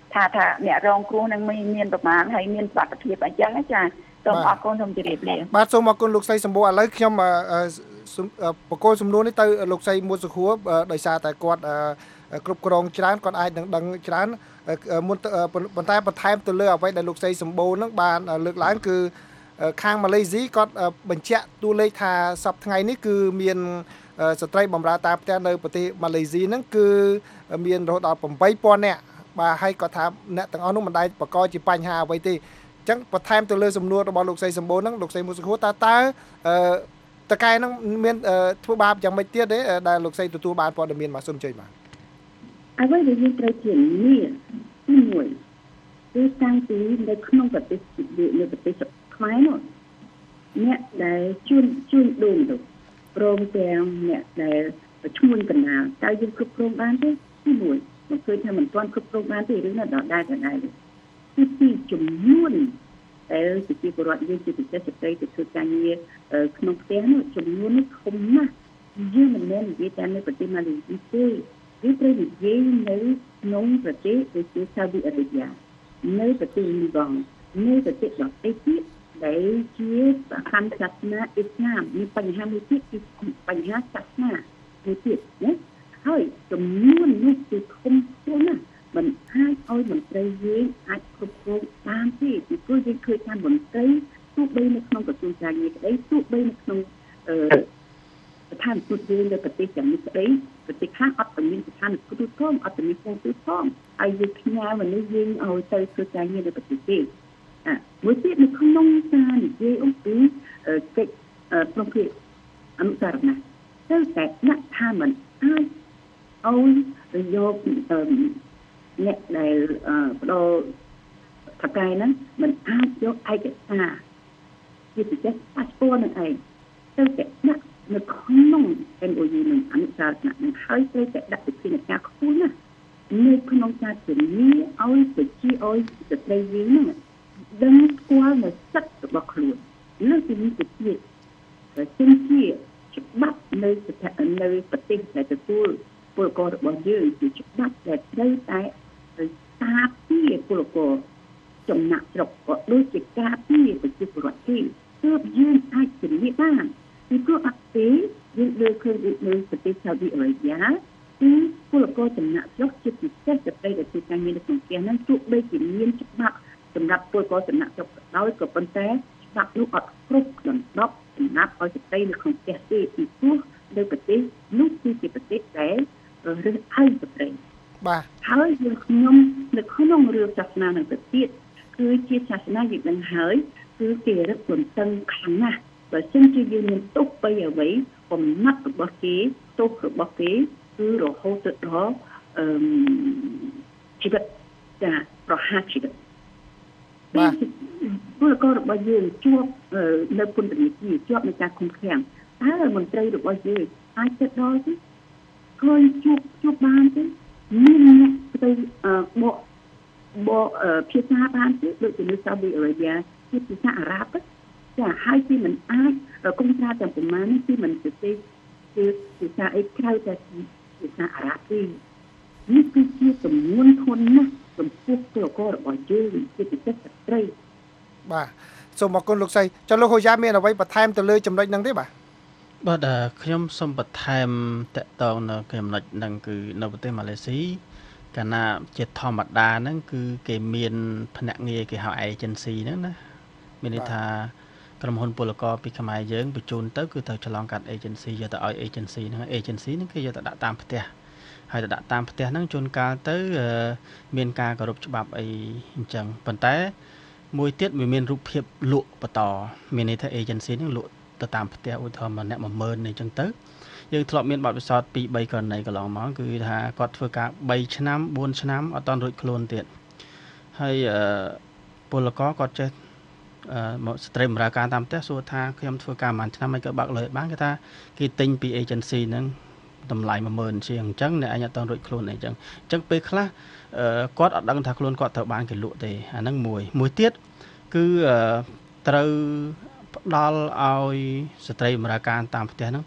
ថាថាអ្នករងគ្រោះនឹងមានមានប្រមាណហើយមានសុខភាពអញ្ចឹងចាសូមអរគុណសូមជម្រាបលាបាទសូមអរគុណលោកស្រីសម្បូរឥឡូវខ្ញុំបកគោលសំណួរនេះទៅលោកស្រីមួតសុខួរដោយសារតែគាត់គ្រប់គ្រងច្រើនគាត់អាចនឹងដឹងច្រើនមុនប៉ុន្តែបន្ថែមទៅលើអ្វីដែលលោកស្រីសម្បូរនឹងបានលើកឡើងគឺខាងម៉ាឡេស៊ីគាត់បញ្ជាក់តួលេខថាសប្តាហ៍ថ្ងៃនេះគឺមានស្ត្រីបម្រើតាមផ្ទះនៅប្រទេសម៉ាឡេស៊ីហ្នឹងគឺមានរហូតដល់eight thousandនាក់បាទហើយគាត់ថាអ្នកទាំងអស់នោះមិនដែលបកកជាបញ្ហាអ្វីទេអញ្ចឹងបន្ថែមទៅលើសំណួររបស់លោកស្រីសម្បូរហ្នឹងលោកស្រីមួតសុខួរតើតើតកែហ្នឹងមានធ្វើបាបយ៉ាងម៉េចទៀតទេដែលលោកស្រីទទួលបានព័ត៌មានមកសូមជើញបាទអ្វីដែលយើងត្រូវជានេះទីមួយគឺតាំងពីនៅក្នុងប្រទេសនៅប្រទេសខ្មែរនោះអ្នកដែលជួនជួនដូនទៅព្រមទាំងអ្នកដែលឈ្មោះកណ្ដាលតើយើងគ្រប់គ្រងបានទេទីមួយមិនឃើញថាមិនទាន់គ្រប់គ្រងបានទេឬនៅដល់ដែរដដែលទីពីរចំនួនដែលជាពលរដ្ឋយើងជាពិសេសស្ត្រីទៅធ្វើការងារក្នុងផ្ទះនោះចំនួននេះធំណាស់យើងមិនមែននិយាយតែនៅប្រទេសម៉ាឡេស៊ីទេគឺត្រូវនិយាយនៅក្នុងប្រទេសដូចជាសាឌីអារ៉ាប៊ីនៅប្រទេសលីបង់នៅប្រទេសដទៃទៀតដែលជាខាន់សាសនាអ៊ីស្លាមមានបញ្ហាមួយទៀតគឺបញ្ហាសាសនាមួយទៀតណាហើយចំនួននេះគឺធំខ្លាំងណាស់មិនអាចឲ្យមន្ត្រីយើងអាចគ្រប់គ្រងបានទេពីព្រោះយើងឃើញថាមន្ត្រីទោះបីនៅក្នុងក្រសួងការងារក្តីទោះបីនៅក្នុងអឺស្ថានទូតយើងនៅប្រទេសទាំងនេះក្តីប្រទេសខ្លះអត់មានស្ថានទូតផងអត់មានពលទូតផងហើយយើងផ្ញើមនុស្សយើងឲ្យទៅធ្វើការងារនៅប្រទេសទេអាមួយទៀតនៅក្នុងការនិយាយអំពីកិច្ចប្រភេទអនុសារណៈទៅតែអ្នកថាមិនអាចឲ្យយកអ្នកដែលបដូរថកែហ្នឹងមិនអាចយកឯកសារជាពិសេសប៉ាសពតនឹងឯងទៅតែដាក់នៅក្នុង เอ็ม โอ ยู នឹងអនុសារណៈនឹងហើយត្រូវតែដាក់វិធានការខ្ពស់ណាស់នៅក្នុងការជំនាញឲ្យប្រជាឲ្យស្ត្រីយើងហ្នឹងដឹងស្គាល់នៅសិទ្ធិរបស់ខ្លួនលើពីនេះទៅទៀតតែជាជាច្បាប់នៅនៅប្រទេសដែលទទួលពលកររបស់យើងជាច្បាប់ដែលត្រូវតែការពារពលករចំណាក់ស្រុកក៏ដូចជាការពារប្រជាពលរដ្ឋទេទើបយើងអាចជំនាញបានពីព្រោះអត់ទេយើងលើឃើញនៅប្រទេសសាឌីអារ៉ាប៊ីគឺពលករចំណាក់ស្រុកជាពិសេសស្ត្រីដែលធ្វើការងារនៅក្នុងផ្ទះហ្នឹងទោះបីជាមានច្បាប់សម្រាប់ពលករចំណាក់ស្រុកក៏ដោយក៏ប៉ុន្តែច្បាប់នោះអត់គ្រប់ដណ្ដប់សម្រាប់ឲ្យស្ត្រីនៅក្នុងផ្ទះទេពីព្រោះនៅប្រទេសនោះគឺជាប្រទេសដែលរើសអើងស្ត្រីបាទហើយយើងខ្ញុំនៅក្នុងរឿងសាសនានឹងទៅទៀតគឺជាសាសនាយើងដឹងហើយគឺគេរឹតបន្តឹងខ្លាំងណាស់បើសិនជាយើងមានទុកបីអ្វីកំណត់របស់គេទុករបស់គេគឺរហូតទៅដល់អឺជីវិតចាប្រហារជីវិតបាទពលកររបស់យើងជាប់នៅពន្ធនាគារជាប់ในការឃុំឃាំងតើមន្ត្រីរបស់យើងអាចទៅដល់ទេឃើញជួបជួបបានទេមានអ្នកទៅបកបកភាសាបានទេដូចជានៅសាឌីអារ៉ាប៊ីជាភាសាអារ៉ាប់ចាហើយទីមិនអាចកុំត្រាទាំងប្រមាណនេះទីមិនទៅទេគឺភាសាអីក្រៅតែភាសាអារ៉ាប់ទេនេះគឺជាចំនួនធនណាស់ចំពោះពលកររបស់យើងជាពិសេសស្ត្រីបាទសូមអរគុណលោកស្រីចុះលោកហូយ៉ាមានអ្វីបន្ថែមទៅលើចំណុចហ្នឹងទេបាទបាទខ្ញុំសូមបន្ថែមតកតងនៅចំណុចហ្នឹងគឺនៅប្រទេសម៉ាឡេស៊ីកាលណាជាធម្មតាហ្នឹងគឺគេមានភ្នាក់ងារគេហៅ agency ហ្នឹងណាមានន័យថាក្រុមហ៊ុនពលករពីខ្មែរយើងបញ្ជូនទៅគឺទៅឆ្លងកាត់ agency យកទៅឲ្យ agency ហ្នឹង agency ហ្នឹងគេយកទៅដាក់តាមផ្ទះហើយទៅដាក់តាមផ្ទះហ្នឹងជួនកាលទៅមានការគោរពច្បាប់អីអញ្ចឹងប៉ុន្តែមួយទៀតវាមានរូបភាពលក់បន្តមានន័យថា agency ហ្នឹងលក់ទៅតាមផ្ទះឧទាហរណ៍ម្នាក់មួយម៉ឺនអីចឹងទៅយើងធ្លាប់មានបទពិសោធន៍ពីរបីករណីកន្លងមកគឺថាគាត់ធ្វើការបីឆ្នាំបួនឆ្នាំអត់ទាន់រួចខ្លួនទៀតហើយពលករគាត់ចេះមកស្ត្រីបម្រើការតាមផ្ទះសួរថាខ្ញុំធ្វើការប៉ុន្មានឆ្នាំមិនក៏បើកលុយបានគេថាគេទិញពី agency ហ្នឹងតម្លៃមួយម៉ឺនជាងអញ្ចឹងអ្នកអញអត់ទាន់រួចខ្លួនអីចឹងអញ្ចឹងពេលខ្លះគាត់អត់ដឹងថាខ្លួនគាត់ត្រូវបានគេលក់ទេអាហ្នឹងមួយមួយទៀតគឺត្រូវផ្ដល់ឲ្យស្ត្រីបម្រើការតាមផ្ទះហ្នឹងទៅ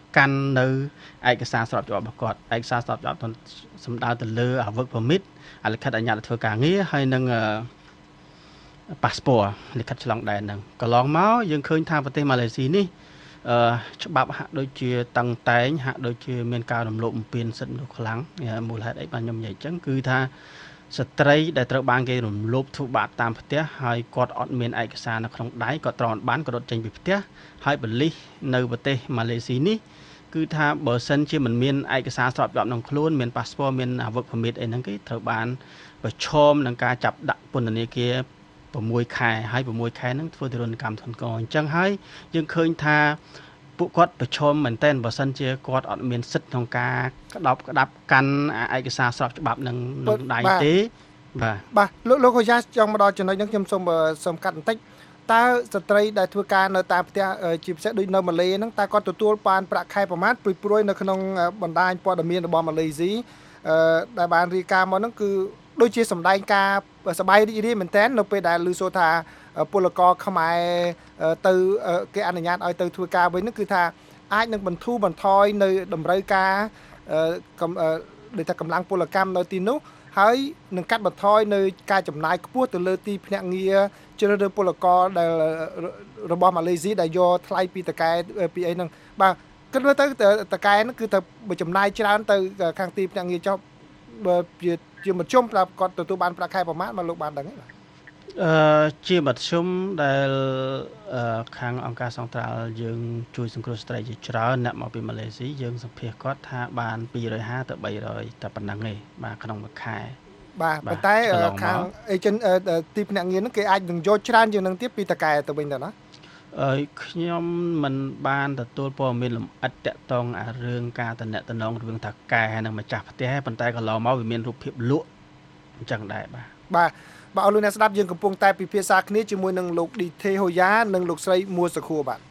កាន់នៅឯកសារស្របច្បាប់របស់គាត់ឯកសារស្របច្បាប់សំដៅទៅលើ work permit អាលិខិតអនុញ្ញាតធ្វើការងារហើយនឹង passport លិខិតឆ្លងដែនហ្នឹងកន្លងមកយើងឃើញថាប្រទេសម៉ាឡេស៊ីនេះអឺច្បាប់ហាក់ដូចជាតឹងតែងហាក់ដូចជាមានការរំលោភបំពានសិទ្ធិមនុស្សខ្លាំងមូលហេតុអីបានខ្ញុំនិយាយអញ្ចឹងគឺថាស្ត្រីដែលត្រូវបានគេរំលោភធ្វើបាបតាមផ្ទះហើយគាត់អត់មានឯកសារនៅក្នុងដៃគាត់ត្រូវបានក៏រត់ចេញពីផ្ទះហើយបលិសនៅប្រទេសម៉ាឡេស៊ីនេះគឺថាបើសិនជាមិនមានឯកសារស្របច្បាប់ក្នុងខ្លួនមាន passport មាន work permit អីហ្នឹងគេត្រូវបានប្រឈមនឹងការចាប់ដាក់ពន្ធនាគារ6ខែហើយ6ខែហ្នឹងធ្វើទរណកម្មធ្ងន់ធ្ងរអញ្ចឹងហើយយើងឃើញថាពួកគាត់ប្រឈមមែនតើបើសិនជាគាត់អត់មានសិទ្ធិក្នុងការក្តោបក្តាប់កាន់ឯកសារស្របច្បាប់នឹងនឹងដៃទេបាទបាទលោកលោកកូយ៉ាចង់មកដល់ចំណុចហ្នឹងខ្ញុំសូមសូមកាត់បន្តិចតើស្ត្រីដែលធ្វើការនៅតាមផ្ទះជាពិសេសដូចនៅម៉ាឡេហ្នឹងតើគាត់ទទួលបានប្រាក់ខែប្រមាណព្រួយៗនៅក្នុងបណ្ដាញព័ត៌មានរបស់ម៉ាឡេស៊ីអឺដែលបានរាយការណ៍មកហ្នឹងគឺដូចជាសម្ដែងការសบายរីករាយមែនតើនៅពេលដែលឮសូរថាពលករខ្មែរទៅគេអនុញ្ញាតឲ្យទៅធ្វើការវិញហ្នឹងគឺថាអាចនឹងបន្ធូរបន្ថយនៅតម្រូវការដូចថាកម្លាំងពលកម្មនៅទីនោះហើយនឹងកាត់បន្ថយនៅការចំណាយខ្ពស់ទៅលើទីភ្នាក់ងារជ្រើសរើសពលករដែលរបស់ម៉ាឡេស៊ីដែលយកថ្លៃពីតកែពីអីហ្នឹងបាទគិតមើលទៅតកែហ្នឹងគឺថាបើចំណាយច្រើនទៅខាងទីភ្នាក់ងារចុះបើជាមធ្យមប្រាប់គាត់ទទួលបានប្រាក់ខែប្រមាណមកលោកបានដឹងទេបាទអឺជាមធ្យមដែលខាងអង្គការសង្ត្រាល់យើងជួយសង្គ្រោះស្ត្រីជាច្រើនអ្នកមកពីម៉ាឡេស៊ីយើងសម្ភាសគាត់ថាបានពីររយហាសិបទៅបីរយតែប៉ុណ្ណឹងទេបាទក្នុងមួយខែបាទប៉ុន្តែខាងអេเจนទីភ្នាក់ងារហ្នឹងគេអាចនឹងយកច្រើនជាងនឹងទៀតពីតកែទៅវិញទៅណាអឺខ្ញុំមិនបានទទួលព័ត៌មានលម្អិតតាក់ទងអារឿងការតំណែងតំណងរវាងតកែនិងម្ចាស់ផ្ទះប៉ុន្តែកន្លងមកវាមានរូបភាពលក់អញ្ចឹងដែរបាទបាទបាទអរលោកអ្នកស្ដាប់យើងកំពុងតែពិភាក្សាគ្នាជាមួយនឹងលោកឌីថេហូយ៉ានិងលោកស្រីមួសខួរបាទ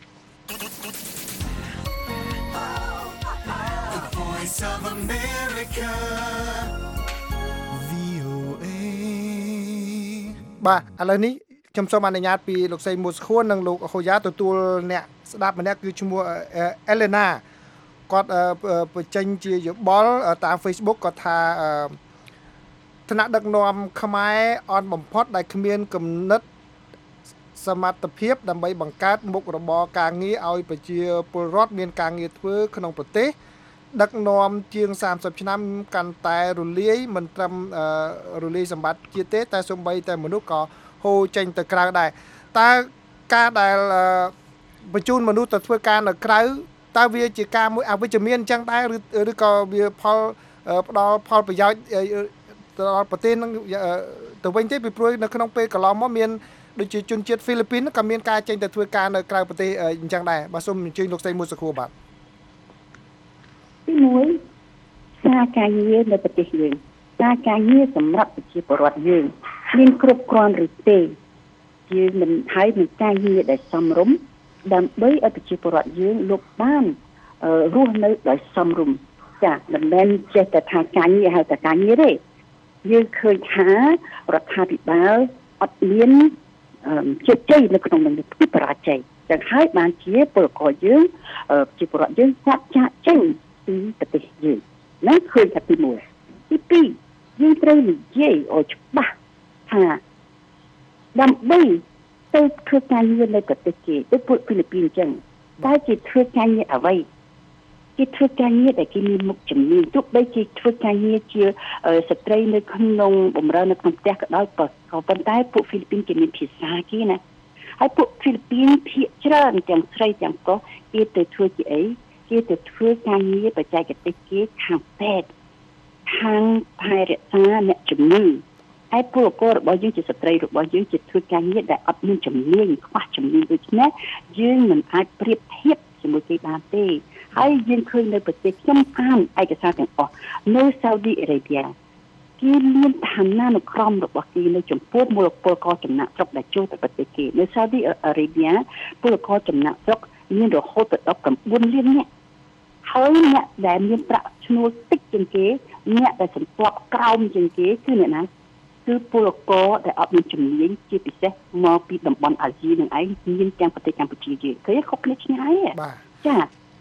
បាទឥឡូវនេះខ្ញុំសូមអនុញ្ញាតពីលោកស្រីមួសខួរនិងលោកហូយ៉ាទទួលអ្នកស្ដាប់ម្នាក់គឺឈ្មោះអេលេណាគាត់បញ្ចេញជាយោបល់តាម Facebook គាត់ថាថ្នាក់ដឹកនាំខ្មែរអន់បំផុតដែលគ្មានគំនិតសមត្ថភាពដើម្បីបង្កើតមុខរបរការងារឲ្យប្រជាពលរដ្ឋមានការងារធ្វើក្នុងប្រទេសដឹកនាំជាងសាមសិបឆ្នាំកាន់តែរលាយមិនត្រឹមរលាយសម្បត្តិជាតិទេតែសូម្បីតែមនុស្សក៏ហូរចេញទៅក្រៅដែរតើការដែលបញ្ជូនមនុស្សទៅធ្វើការនៅក្រៅតើវាជាការមួយអវិជ្ជមានអញ្ចឹងដែរឬឬក៏វាផលផ្ដល់ផលប្រយោជន៍ទៅដល់ប្រទេសនឹងទៅវិញទេពីព្រោះនៅក្នុងពេលកន្លងមកមានដូចជាជនជាតិហ្វីលីពីនក៏មានការចេញទៅធ្វើការនៅក្រៅប្រទេសអញ្ចឹងដែរបាទសូមអញ្ជើញលោកស្រីមួយសខួរបាទទីមួយសារការងារនៅប្រទេសយើងសារការងារសម្រាប់ប្រជាពលរដ្ឋយើងមានគ្រប់គ្រាន់ឬទេយើងមិនហើយមានការងារដែលសមរម្យដើម្បីឲ្យប្រជាពលរដ្ឋយើងលោកបានរស់នៅដោយសមរម្យចាមិនមែនចេះតែថាការងារហើយតែការងារទេយើងឃើញថារដ្ឋាភិបាលអត់មានជោគជ័យនៅក្នុងនឹងគឺបរាជ័យចឹងហើយបានជាពលករយើងជាពលរដ្ឋយើងគាត់ចាក់ចេញពីប្រទេសយើងណាឃើញថាទីមួយទីពីរយើងត្រូវនិយាយឲ្យច្បាស់ថាដើម្បីទៅធ្វើការងារនៅប្រទេសគេទៅពួកហ្វីលីពីនចឹងតែជាធ្វើការងារអ្វីគេធ្វើការងារដែលគេមានមុខជំនាញទោះបីជាធ្វើការងារជាស្ត្រីនៅក្នុងបម្រើនៅក្នុងផ្ទះក៏ដោយក៏ប៉ុន្តែពួកហ្វីលីពីនគេមានភាសាគេណាហើយពួកហ្វីលីពីនភាគច្រើនទាំងស្រីទាំងប្រុសគេទៅធ្វើជាអីគេទៅធ្វើការងារបច្ចេកទេសគេខាងពេទ្យខាងថែរក្សាអ្នកជំងឺហើយពលកររបស់យើងជាស្ត្រីរបស់យើងជាធ្វើការងារដែលអត់មានជំនាញខ្វះជំនាញដូច្នេះយើងមិនអាចប្រៀបធៀបជាមួយគេបានទេហើយយើងឃើញនៅប្រទេសខ្ញុំអានឯកសារទាំងអស់នៅ Saudi Arabia គេមានឋានានុក្រមរបស់គេនៅចំពោះមូលពលករចំណាក់ស្រុកដែលចូលទៅប្រទេសគេនៅ Saudi Arabia ពលករចំណាក់ស្រុកមានរហូតដល់ 9 លាននាក់ហើយអ្នកដែលមានប្រាក់ឈ្នួលតិចជាងគេអ្នកដែលសន្ទាប់ក្រោមជាងគេគឺអ្នកណាគឺពលករដែលអត់មានជំនាញជាពិសេសមកពីតំបន់អាស៊ីនឹងឯងមានទាំងប្រទេសកម្ពុជាយើងឃើញខុសគ្នាឆ្ងាយបាទចា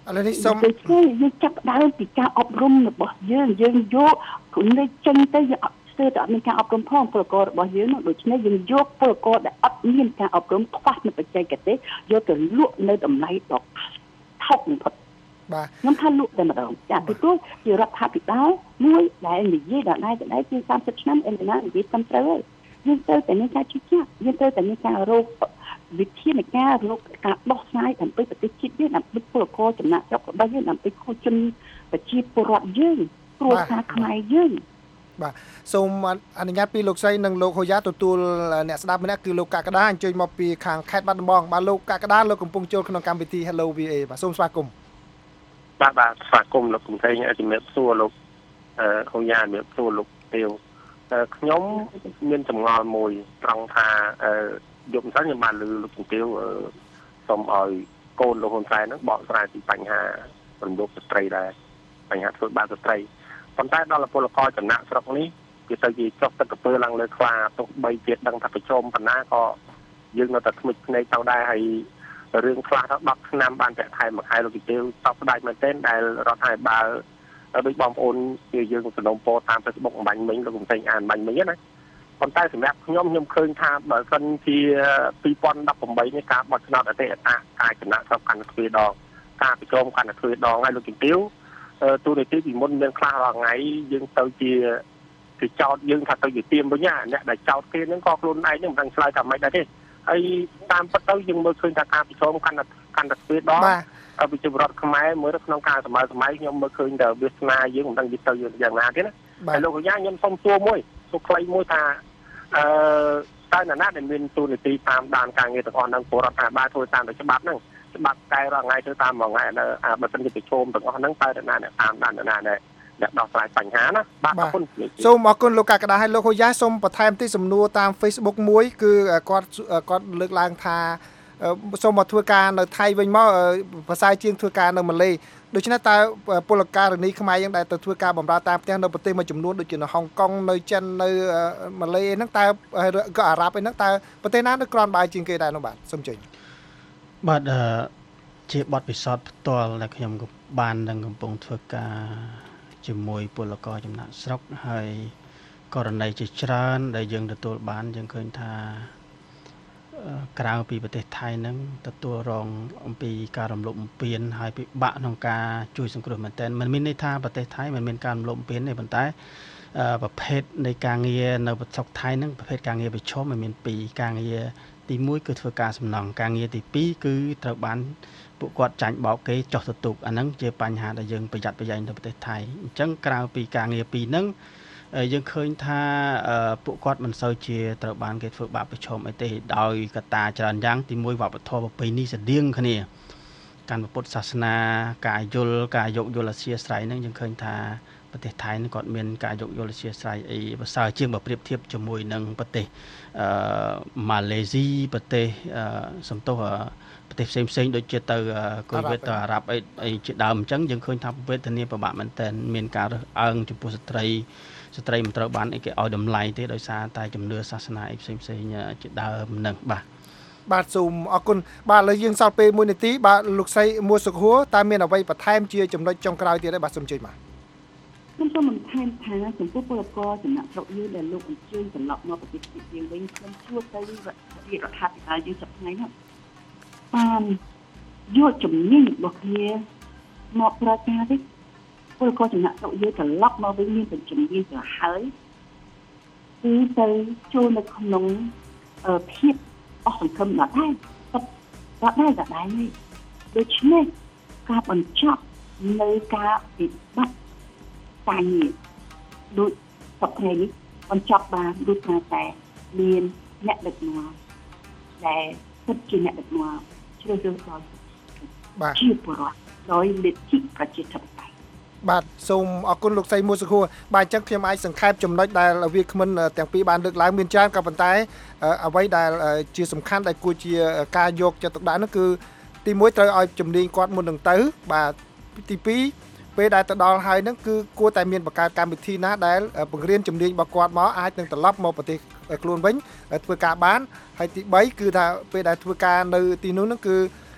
ឥឡូវនេះសូមដូច្នេះយើងចាប់ដើមពីការអប់រំរបស់យើងយើងយកគុណនេះចេញទៅយើងស្ទើរតែអត់មានការអប់រំផងពលកររបស់យើងដូច្នេះយើងយកពលករដែលអត់មានការអប់រំខ្វះនៅបច្ចេកទេសយកទៅលក់នៅតម្លៃដ៏ថោកបំផុតបាទខ្ញុំថាលក់តែម្ដងចាពីព្រោះជារដ្ឋាភិបាលមួយដែលនិយាយដល់ដែរដែរជាសាមសិបឆ្នាំអេណានិយាយត្រឹមត្រូវហើយយើងត្រូវតែមានការជឿជាក់យើងត្រូវតែមានការរកវិធានការរកការដោះស្រាយដើម្បីប្រទេសជាតិយើងដើម្បីពលករចំណាក់ស្រុករបស់យើងដើម្បីខូចជនប្រជាពលរដ្ឋយើងគ្រួសារខ្មែរយើងបាទសូមអនុញ្ញាតពីលោកស្រីនិងលោកហូយ៉ាទទួលអ្នកស្ដាប់ម្នាក់គឺលោកកាកដាអញ្ជើញមកពីខាងខេត្តបាត់ដំបងបាទលោកកាកដាលោកកំពុងចូលក្នុងកម្មវិធី Hello វី เอ បាទសូមស្វាគមន៍បាទបាទស្វាគមន៍លោកកំសែងជំរាបសួរលោកអឺហូយ៉ាជំរាបសួរលោកទាវខ្ញុំមានចម្ងល់មួយត្រង់ថាអឺយកមិនសិនខ្ញុំបានលើលោកជំទាវសូមឲ្យកូនលោកហ៊ុនសែនហ្នឹងបកស្រាយពីបញ្ហារំលោភស្ត្រីដែរបញ្ហាធ្វើបាបស្ត្រីប៉ុន្តែដល់ពលករចំណាក់ស្រុកនេះគឺទៅជាចុះទឹកកពើឡើងលើខ្លាទោះបីជាដឹងថាប្រជុំប៉ុណ្ណាក៏យើងនៅតែថ្មិចភ្នែកទៅដែរហើយរឿងខ្លះដល់ដប់ឆ្នាំបានតែថែមមួយខែលោកជំទាវតបផ្ដាច់មែនទែនដែលរដ្ឋាភិបាលដូចបងប្អូនគឺយើងសំណូមពរតាម Facebook អំបញ្ញមិញលោកកំសែងអានអំបញ្ញមិញណាប៉ុន្តែសម្រាប់ខ្ញុំខ្ញុំឃើញថាបើសិនជាពីរពាន់ដប់ប្រាំបីនេះការបោះឆ្នោតអតីតការចំណាក់ស្រុកកាន់តែទ្វេដងការប្រជុំកាន់តែទ្វេដងហើយលោកជំទាវទូនីតិពីមុនមានខ្លះរាល់ថ្ងៃយើងទៅជាគេចោតយើងថាទៅជាទៀមវិញណាអ្នកដែលចោតគេហ្នឹងក៏ខ្លួនឯងនឹងមិនដឹងឆ្លើយថាម៉េចដែរទេហើយតាមពិតទៅយើងមើលឃើញថាការប្រជុំកាន់តែកាន់តែទ្វេដងហើយប្រជាពលរដ្ឋខ្មែរមើលទៅក្នុងការសម័យសម័យខ្ញុំមើលឃើញតែវាសនាយើងមិនដឹងវាទៅយ៉ាងណាទេណាហើយលោកកញ្ញាខ្ញុំសុំសួរមួយសួរខ្លីមួយថាអឺតើអ្នកណាដែលមានទូនីតិតាមដានការងារទាំងអស់ហ្នឹងពលរដ្ឋអាបាលធ្វើតាមតែច្បាប់ហ្នឹងច្បាប់តែរាល់ថ្ងៃធ្វើតាមមួយថ្ងៃអាបើសិនជាប្រជុំទាំងអស់ហ្នឹងតើអ្នកណាអ្នកតាមដានអ្នកណាដែលអ្នកដោះស្រាយបញ្ហាណាបាទអរគុណសូមអរគុណលោកកាកដាហើយលោកហូយ៉ាសូមបន្ថែមទីសំណួរតាម Facebook មួយគឺគាត់គាត់លើកឡើងថាសូមមកធ្វើការនៅថៃវិញមកភាសាជាងធ្វើការនៅម៉ាឡេដូច្នេះតើពលករនីខ្មែរយើងដែលទៅធ្វើការបម្រើតាមផ្ទះនៅប្រទេសមួយចំនួនដូចជានៅហុងកុងនៅចិននៅម៉ាឡេហ្នឹងតើក៏អារ៉ាប់ឯហ្នឹងតើប្រទេសណានៅក្រនបាយជាងគេដែរនោះបាទសូមជើញបាទជាបទពិសោធន៍ផ្ទាល់ដែលខ្ញុំបាននឹងកំពុងធ្វើការជាមួយពលករចំណាក់ស្រុកហើយករណីជាច្រើនដែលយើងទទួលបានយើងឃើញថាក្រៅពីប្រទេសថៃហ្នឹងទទួលរងអំពីការរំលោភបំពានហើយពិបាកក្នុងការជួយសង្គ្រោះមែនទែនមិនមានន័យថាប្រទេសថៃមិនមានការរំលោភបំពានទេប៉ុន្តែប្រភេទនៃការងារនៅប្រទេសថៃហ្នឹងប្រភេទការងារប្រឈមมันមានពីរការងារទីមួយគឺធ្វើការសំណង់ការងារទីពីរគឺត្រូវបានពួកគាត់ចាញ់បោកគេចុះទៅទូកអាហ្នឹងជាបញ្ហាដែលយើងប្រយ័ត្នប្រយែងនៅប្រទេសថៃអញ្ចឹងក្រៅពីការងារពីរហ្នឹងយើងឃើញថាពួកគាត់មិនសូវជាត្រូវបានគេធ្វើបាបប្រឈមអីទេដោយកត្តាច្រើនយ៉ាងទីមួយវប្បធម៌ប្រពៃណីស្តៀងគ្នាការពុទ្ធសាសនាការយល់ការយកយល់អធ្យាស្រ័យហ្នឹងយើងឃើញថាប្រទេសថៃហ្នឹងគាត់មានការយកយល់អធ្យាស្រ័យអីប្រសើរជាងបើប្រៀបធៀបជាមួយនឹងប្រទេសអឺម៉ាឡេស៊ីប្រទេសអឺសំទោសប្រទេសផ្សេងផ្សេងដូចជាទៅកុយវេតទៅអារ៉ាប់អីអីជាដើមអញ្ចឹងយើងឃើញថាវេទនាពិបាកមែនទែនមានការរើសអើងចំពោះស្ត្រីស្ត្រីមិនត្រូវបានអីគេឲ្យតម្លៃទេដោយសារតែជំនឿសាសនាអីផ្សេងផ្សេងជាដើមហ្នឹងបាទបាទសូមអរគុណបាទឥឡូវយើងសល់ពេលមួយនាទីបាទលោកស្រីមួសុខហួរតើមានអ្វីបន្ថែមជាចំណុចចុងក្រោយទៀតទេបាទសូមជឿបាទខ្ញុំសូមបន្ថែមថាចំពោះពលករចំណាក់ស្រុកយើងដែលលោកអញ្ជើញត្រឡប់មកប្រទេសជាតិយើងវិញខ្ញុំជួបទៅរដ្ឋាភិបាលយើងសប្តាហ៍ថ្ងៃនោះបានយកជំនាញរបស់គ្នាមកប្រើការវិញពលករចំណាក់ស្រុកយើងត្រឡប់មកវិញមានជំនាញទៅហើយគឺទៅចូលនៅក្នុងភាពអស់សង្ឃឹមដល់ដែរដល់ដែរដល់ដែរនេះដូច្នេះការបញ្ចប់នៅការពិបាកការងារដូចសប្តាហ៍នេះបញ្ចប់បានដូចថាតែមានអ្នកដឹកនាំដែលពិតជាអ្នកដឹកនាំជ្រើសរើសដោយបាទជាពលរដ្ឋដោយលទ្ធិប្រជាធិបតេយ្យបាទសូមអរគុណលោកស្រីមួសុខួរបាទអញ្ចឹងខ្ញុំអាចសង្ខេបចំណុចដែលវាគ្មិនទាំងពីរបានលើកឡើងមានច្រើនក៏ប៉ុន្តែអ្វីដែលជាសំខាន់ដែលគួរជាការយកចិត្តទុកដាក់នោះគឺទីមួយត្រូវឲ្យជំនាញគាត់មុននឹងទៅបាទទីពីរពេលដែលទៅដល់ហើយហ្នឹងគឺគួរតែមានបង្កើតកម្មវិធីណាដែលបង្រៀនជំនាញរបស់គាត់មកអាចនឹងត្រឡប់មកប្រទេសខ្លួនវិញធ្វើការបានហើយទីបីគឺថាពេលដែលធ្វើការនៅទីនោះហ្នឹងគឺ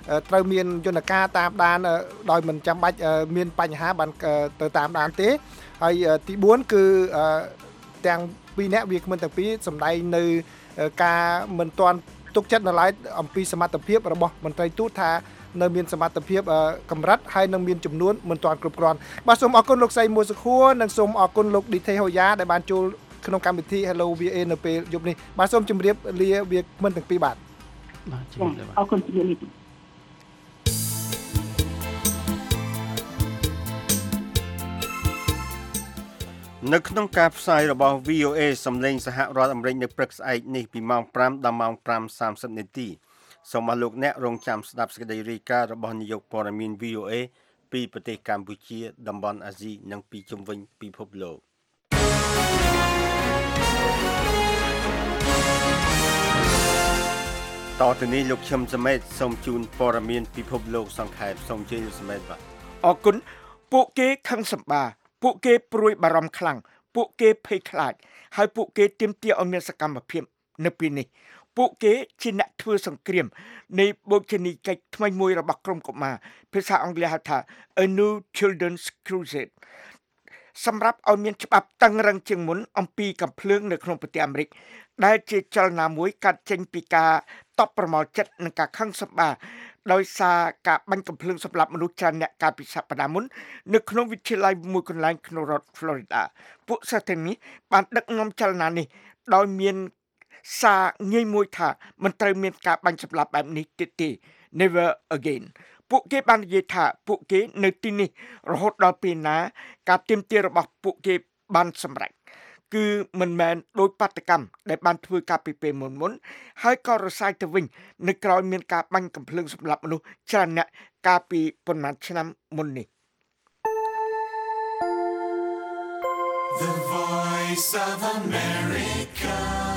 ត្រូវមានយន្តការតាមដានដោយមិនចាំបាច់មានបញ្ហាបានទៅតាមដានទេហើយទីបួនគឺទាំងពីរនាក់វាគ្មិនទាំងពីរសម្ដែងនៅការមិនទាន់ទុកចិត្តនៅឡើយអំពីសមត្ថភាពរបស់មន្ត្រីទូតថានៅមានសមត្ថភាពកម្រិតហើយនឹងមានចំនួនមិនទាន់គ្រប់គ្រាន់បាទសូមអរគុណលោកសៃមួសខួរនិងសូមអរគុណលោកឌីថេហូយ៉ាដែលបានចូលក្នុងកម្មវិធី Hello វី เอ នៅពេលយប់នេះបាទសូមជម្រាបលាវាគ្មិនទាំងពីរបាទបាទជម្រាបលាអរគុណជំរាបលានៅក្នុងការផ្សាយរបស់ វី អូ เอ សំឡេងសហរដ្ឋអាមេរិកនៅព្រឹកស្អែកនេះពីម៉ោងfiveដល់ម៉ោងfiveសាមសិបនាទីសូមអរលោកអ្នករងចាំស្ដាប់សេចក្តីរាយការណ៍របស់នាយកព័ត៌មាន វី អូ เอ ពីប្រទេសកម្ពុជាតំបន់អាស៊ីនិងពីជុំវិញពិភពលោកតទៅនេះលោកឈឹមសមេតសូមជូនព័ត៌មានពិភពលោកសង្ខេបសូមជឿលោកសមេតបាទអរគុណពួកគេខឹងសម្បាពួកគេព្រួយបារម្ភខ្លាំងពួកគេភ័យខ្លាចហើយពួកគេទាមទារឲ្យមានសកម្មភាពនៅពេលនេះពួកគេជាអ្នកធ្វើសង្គ្រាមនៃបូជនីយកិច្ចថ្មីមួយរបស់ក្រុមកុមារភាសាអង់គ្លេសហៅថា A New Children's Crusade សម្រាប់ឲ្យមានច្បាប់តឹងរឹងជាងមុនអំពីកំភ្លើងនៅក្នុងប្រទេសអាមេរិកដែលជាចលនាមួយកាត់ចេញពីការតបប្រមល់ចិត្តនិងការខឹងសម្បារដោយសារការបាញ់កំភ្លើងសម្រាប់មនុស្សច្រើនអ្នកកាលពីសប្តាហ៍មុននៅក្នុងវិទ្យាល័យមួយកន្លែងក្នុងរដ្ឋ Florida ពួកសិស្សទាំងនេះបានដឹកនាំចលនានេះដោយមានសារងាយមួយថាមិនត្រូវមានការបាញ់សម្លាប់បែបនេះទៀតទេ Never again ពួកគេបាននិយាយថាពួកគេនៅទីនេះរហូតដល់ពេលណាការទាមទាររបស់ពួកគេបានសម្រេចគឺមិនមែនដោយបាតកម្មដែលបានធ្វើការពីពេលមុនមុនហើយក៏រសាយទៅវិញនៅក្រោយមានការបាញ់កំភ្លើងសម្លាប់មនុស្សច្រើនអ្នកកាលពីប៉ុន្មានឆ្នាំមុននេះ The Voice of America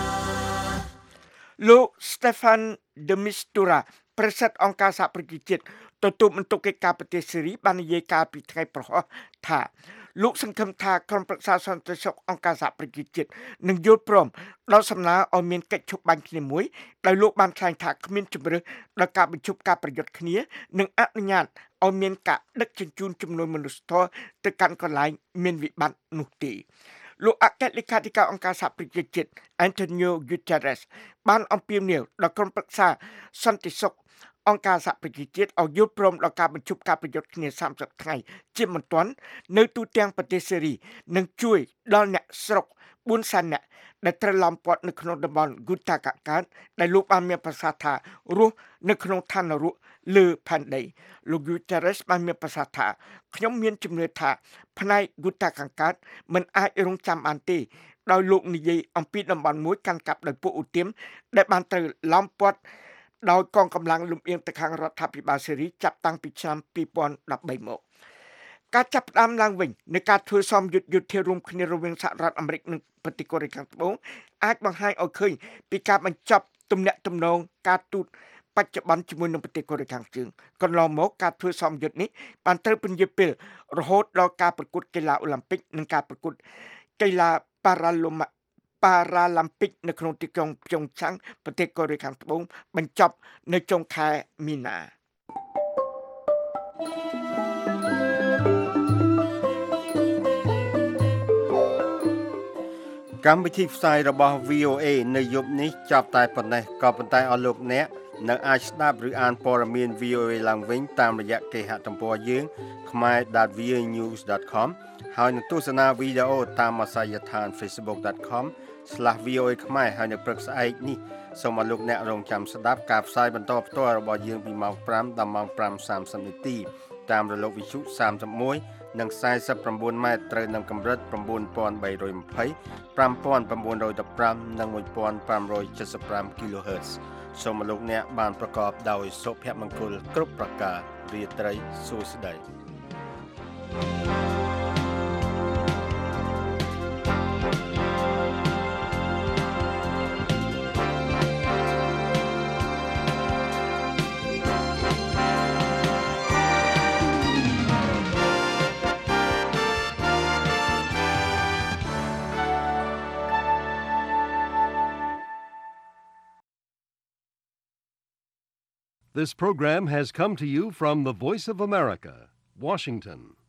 លោក Stefan de Mistura ប្រធានអង្គការសហប្រជាជាតិទទួលបន្ទុកកិច្ចការប្រទេសសេរីបាននិយាយកាលពីថ្ងៃប្រហោះថាលោកសង្ឃឹមថាក្រុមប្រឹក្សាសន្តិសុខអង្គការសហប្រជាជាតិនឹងយល់ព្រមដល់សំណើឲ្យមានកិច្ចឈប់បាញ់គ្នាមួយដោយលោកបានថ្លែងថាគ្មានជំរឿសដល់ការបញ្ឈប់ការប្រយុទ្ធគ្នានិងអនុញ្ញាតឲ្យមានការដឹកជញ្ជូនចំនួនមនុស្សធម៌ទៅកាន់កន្លែងមានវិបត្តិនោះទេលោកអគ្គលេខាធិការអង្គការសហប្រជាជាតិ Antonio Guterres បានអំពាវនាវដល់ក្រុមប្រឹក្សាសន្តិសុខអង្គការសហប្រជាជាតិឲ្យយល់ព្រមដល់ការបញ្ឈប់ការប្រយុទ្ធគ្នាសាមសិបថ្ងៃជាមិនទាន់នៅទូទាំងប្រទេសសេរីនិងជួយដល់អ្នកស្រុកបួនសែននាក់ដែលត្រូវឡោមព័ទ្ធនៅក្នុងតំបន់ Ghouta កាកើតដែលលោកបានមានប្រសាសន៍ថារស់នៅក្នុងឋាននរកលើផែនដីលោក Guterres បានមានប្រសាសន៍ថាខ្ញុំមានជំនឿថាផ្នែក Ghouta កាកើតមិនអាចរងចាំបានទេដោយលោកនិយាយអំពីតំបន់មួយកាន់កាប់ដោយពួកឧទាមដែលបានត្រូវឡោមព័ទ្ធដោយកងកម្លាំងលំអៀងទៅខាងរដ្ឋាភិបាលសេរីចាប់តាំងពីឆ្នាំពីរពាន់ដប់បីមកការចាប់ផ្ដើមឡើងវិញនៃការធ្វើសមយុទ្ធយុទ្ធរួមគ្នារវាងសហរដ្ឋអាមេរិកនិងប្រទេសកូរ៉េខាងត្បូងអាចបង្ហាញឲ្យឃើញពីការបញ្ចប់ទំនាក់ទំនងការទូតបច្ចុប្បន្នជាមួយនឹងប្រទេសកូរ៉េខាងជើងកន្លងមកការធ្វើសមយុទ្ធនេះបានត្រូវពន្យាពេលរហូតដល់ការប្រកួតកីឡាអូឡ িম্প ិកនិងការប្រកួតកីឡាប៉ារ៉ាឡូម៉ាប៉ារ៉ាឡ িম্প ិកនៅក្នុងទីក្រុងព្យុងឆាំងប្រទេសកូរ៉េខាងត្បូងបញ្ចប់នៅចុងខែមីនាកម្មវិធីផ្សាយរបស់ វី អូ เอ នៅយប់នេះចាប់តែប៉ុណ្ណេះក៏ប៉ុន្តែអស់លោកអ្នកនៅអាចស្ដាប់ឬអានព័ត៌មាន វី អូ เอ ឡើងវិញតាមរយៈគេហទំព័រយើង khmer dot v o a news dot com ហើយនឹងទស្សនាវីដេអូតាមអាសយដ្ឋាន facebook dot com slash v o a khmer ហើយនៅព្រឹកស្អែកនេះសូមឲ្យលោកអ្នករងចាំស្ដាប់ការផ្សាយបន្តផ្ទាល់របស់យើងពីម៉ោងfiveដល់ម៉ោងfiveសាមសិបនាទីតាមរលកវិទ្យុសាមសិបមួយនិងខ្សែសិបប្រាំបួនម៉ែត្រត្រូវនឹងកម្រិតnine thousand three hundred twenty, five thousand nine hundred fifteenនិងone thousand five hundred seventy-five kilohertz សូមលោកអ្នកបានប្រកបដោយសុភមង្គលគ្រប់ប្រការរាត្រីសួស្តី This program has come to you from the Voice of America, Washington.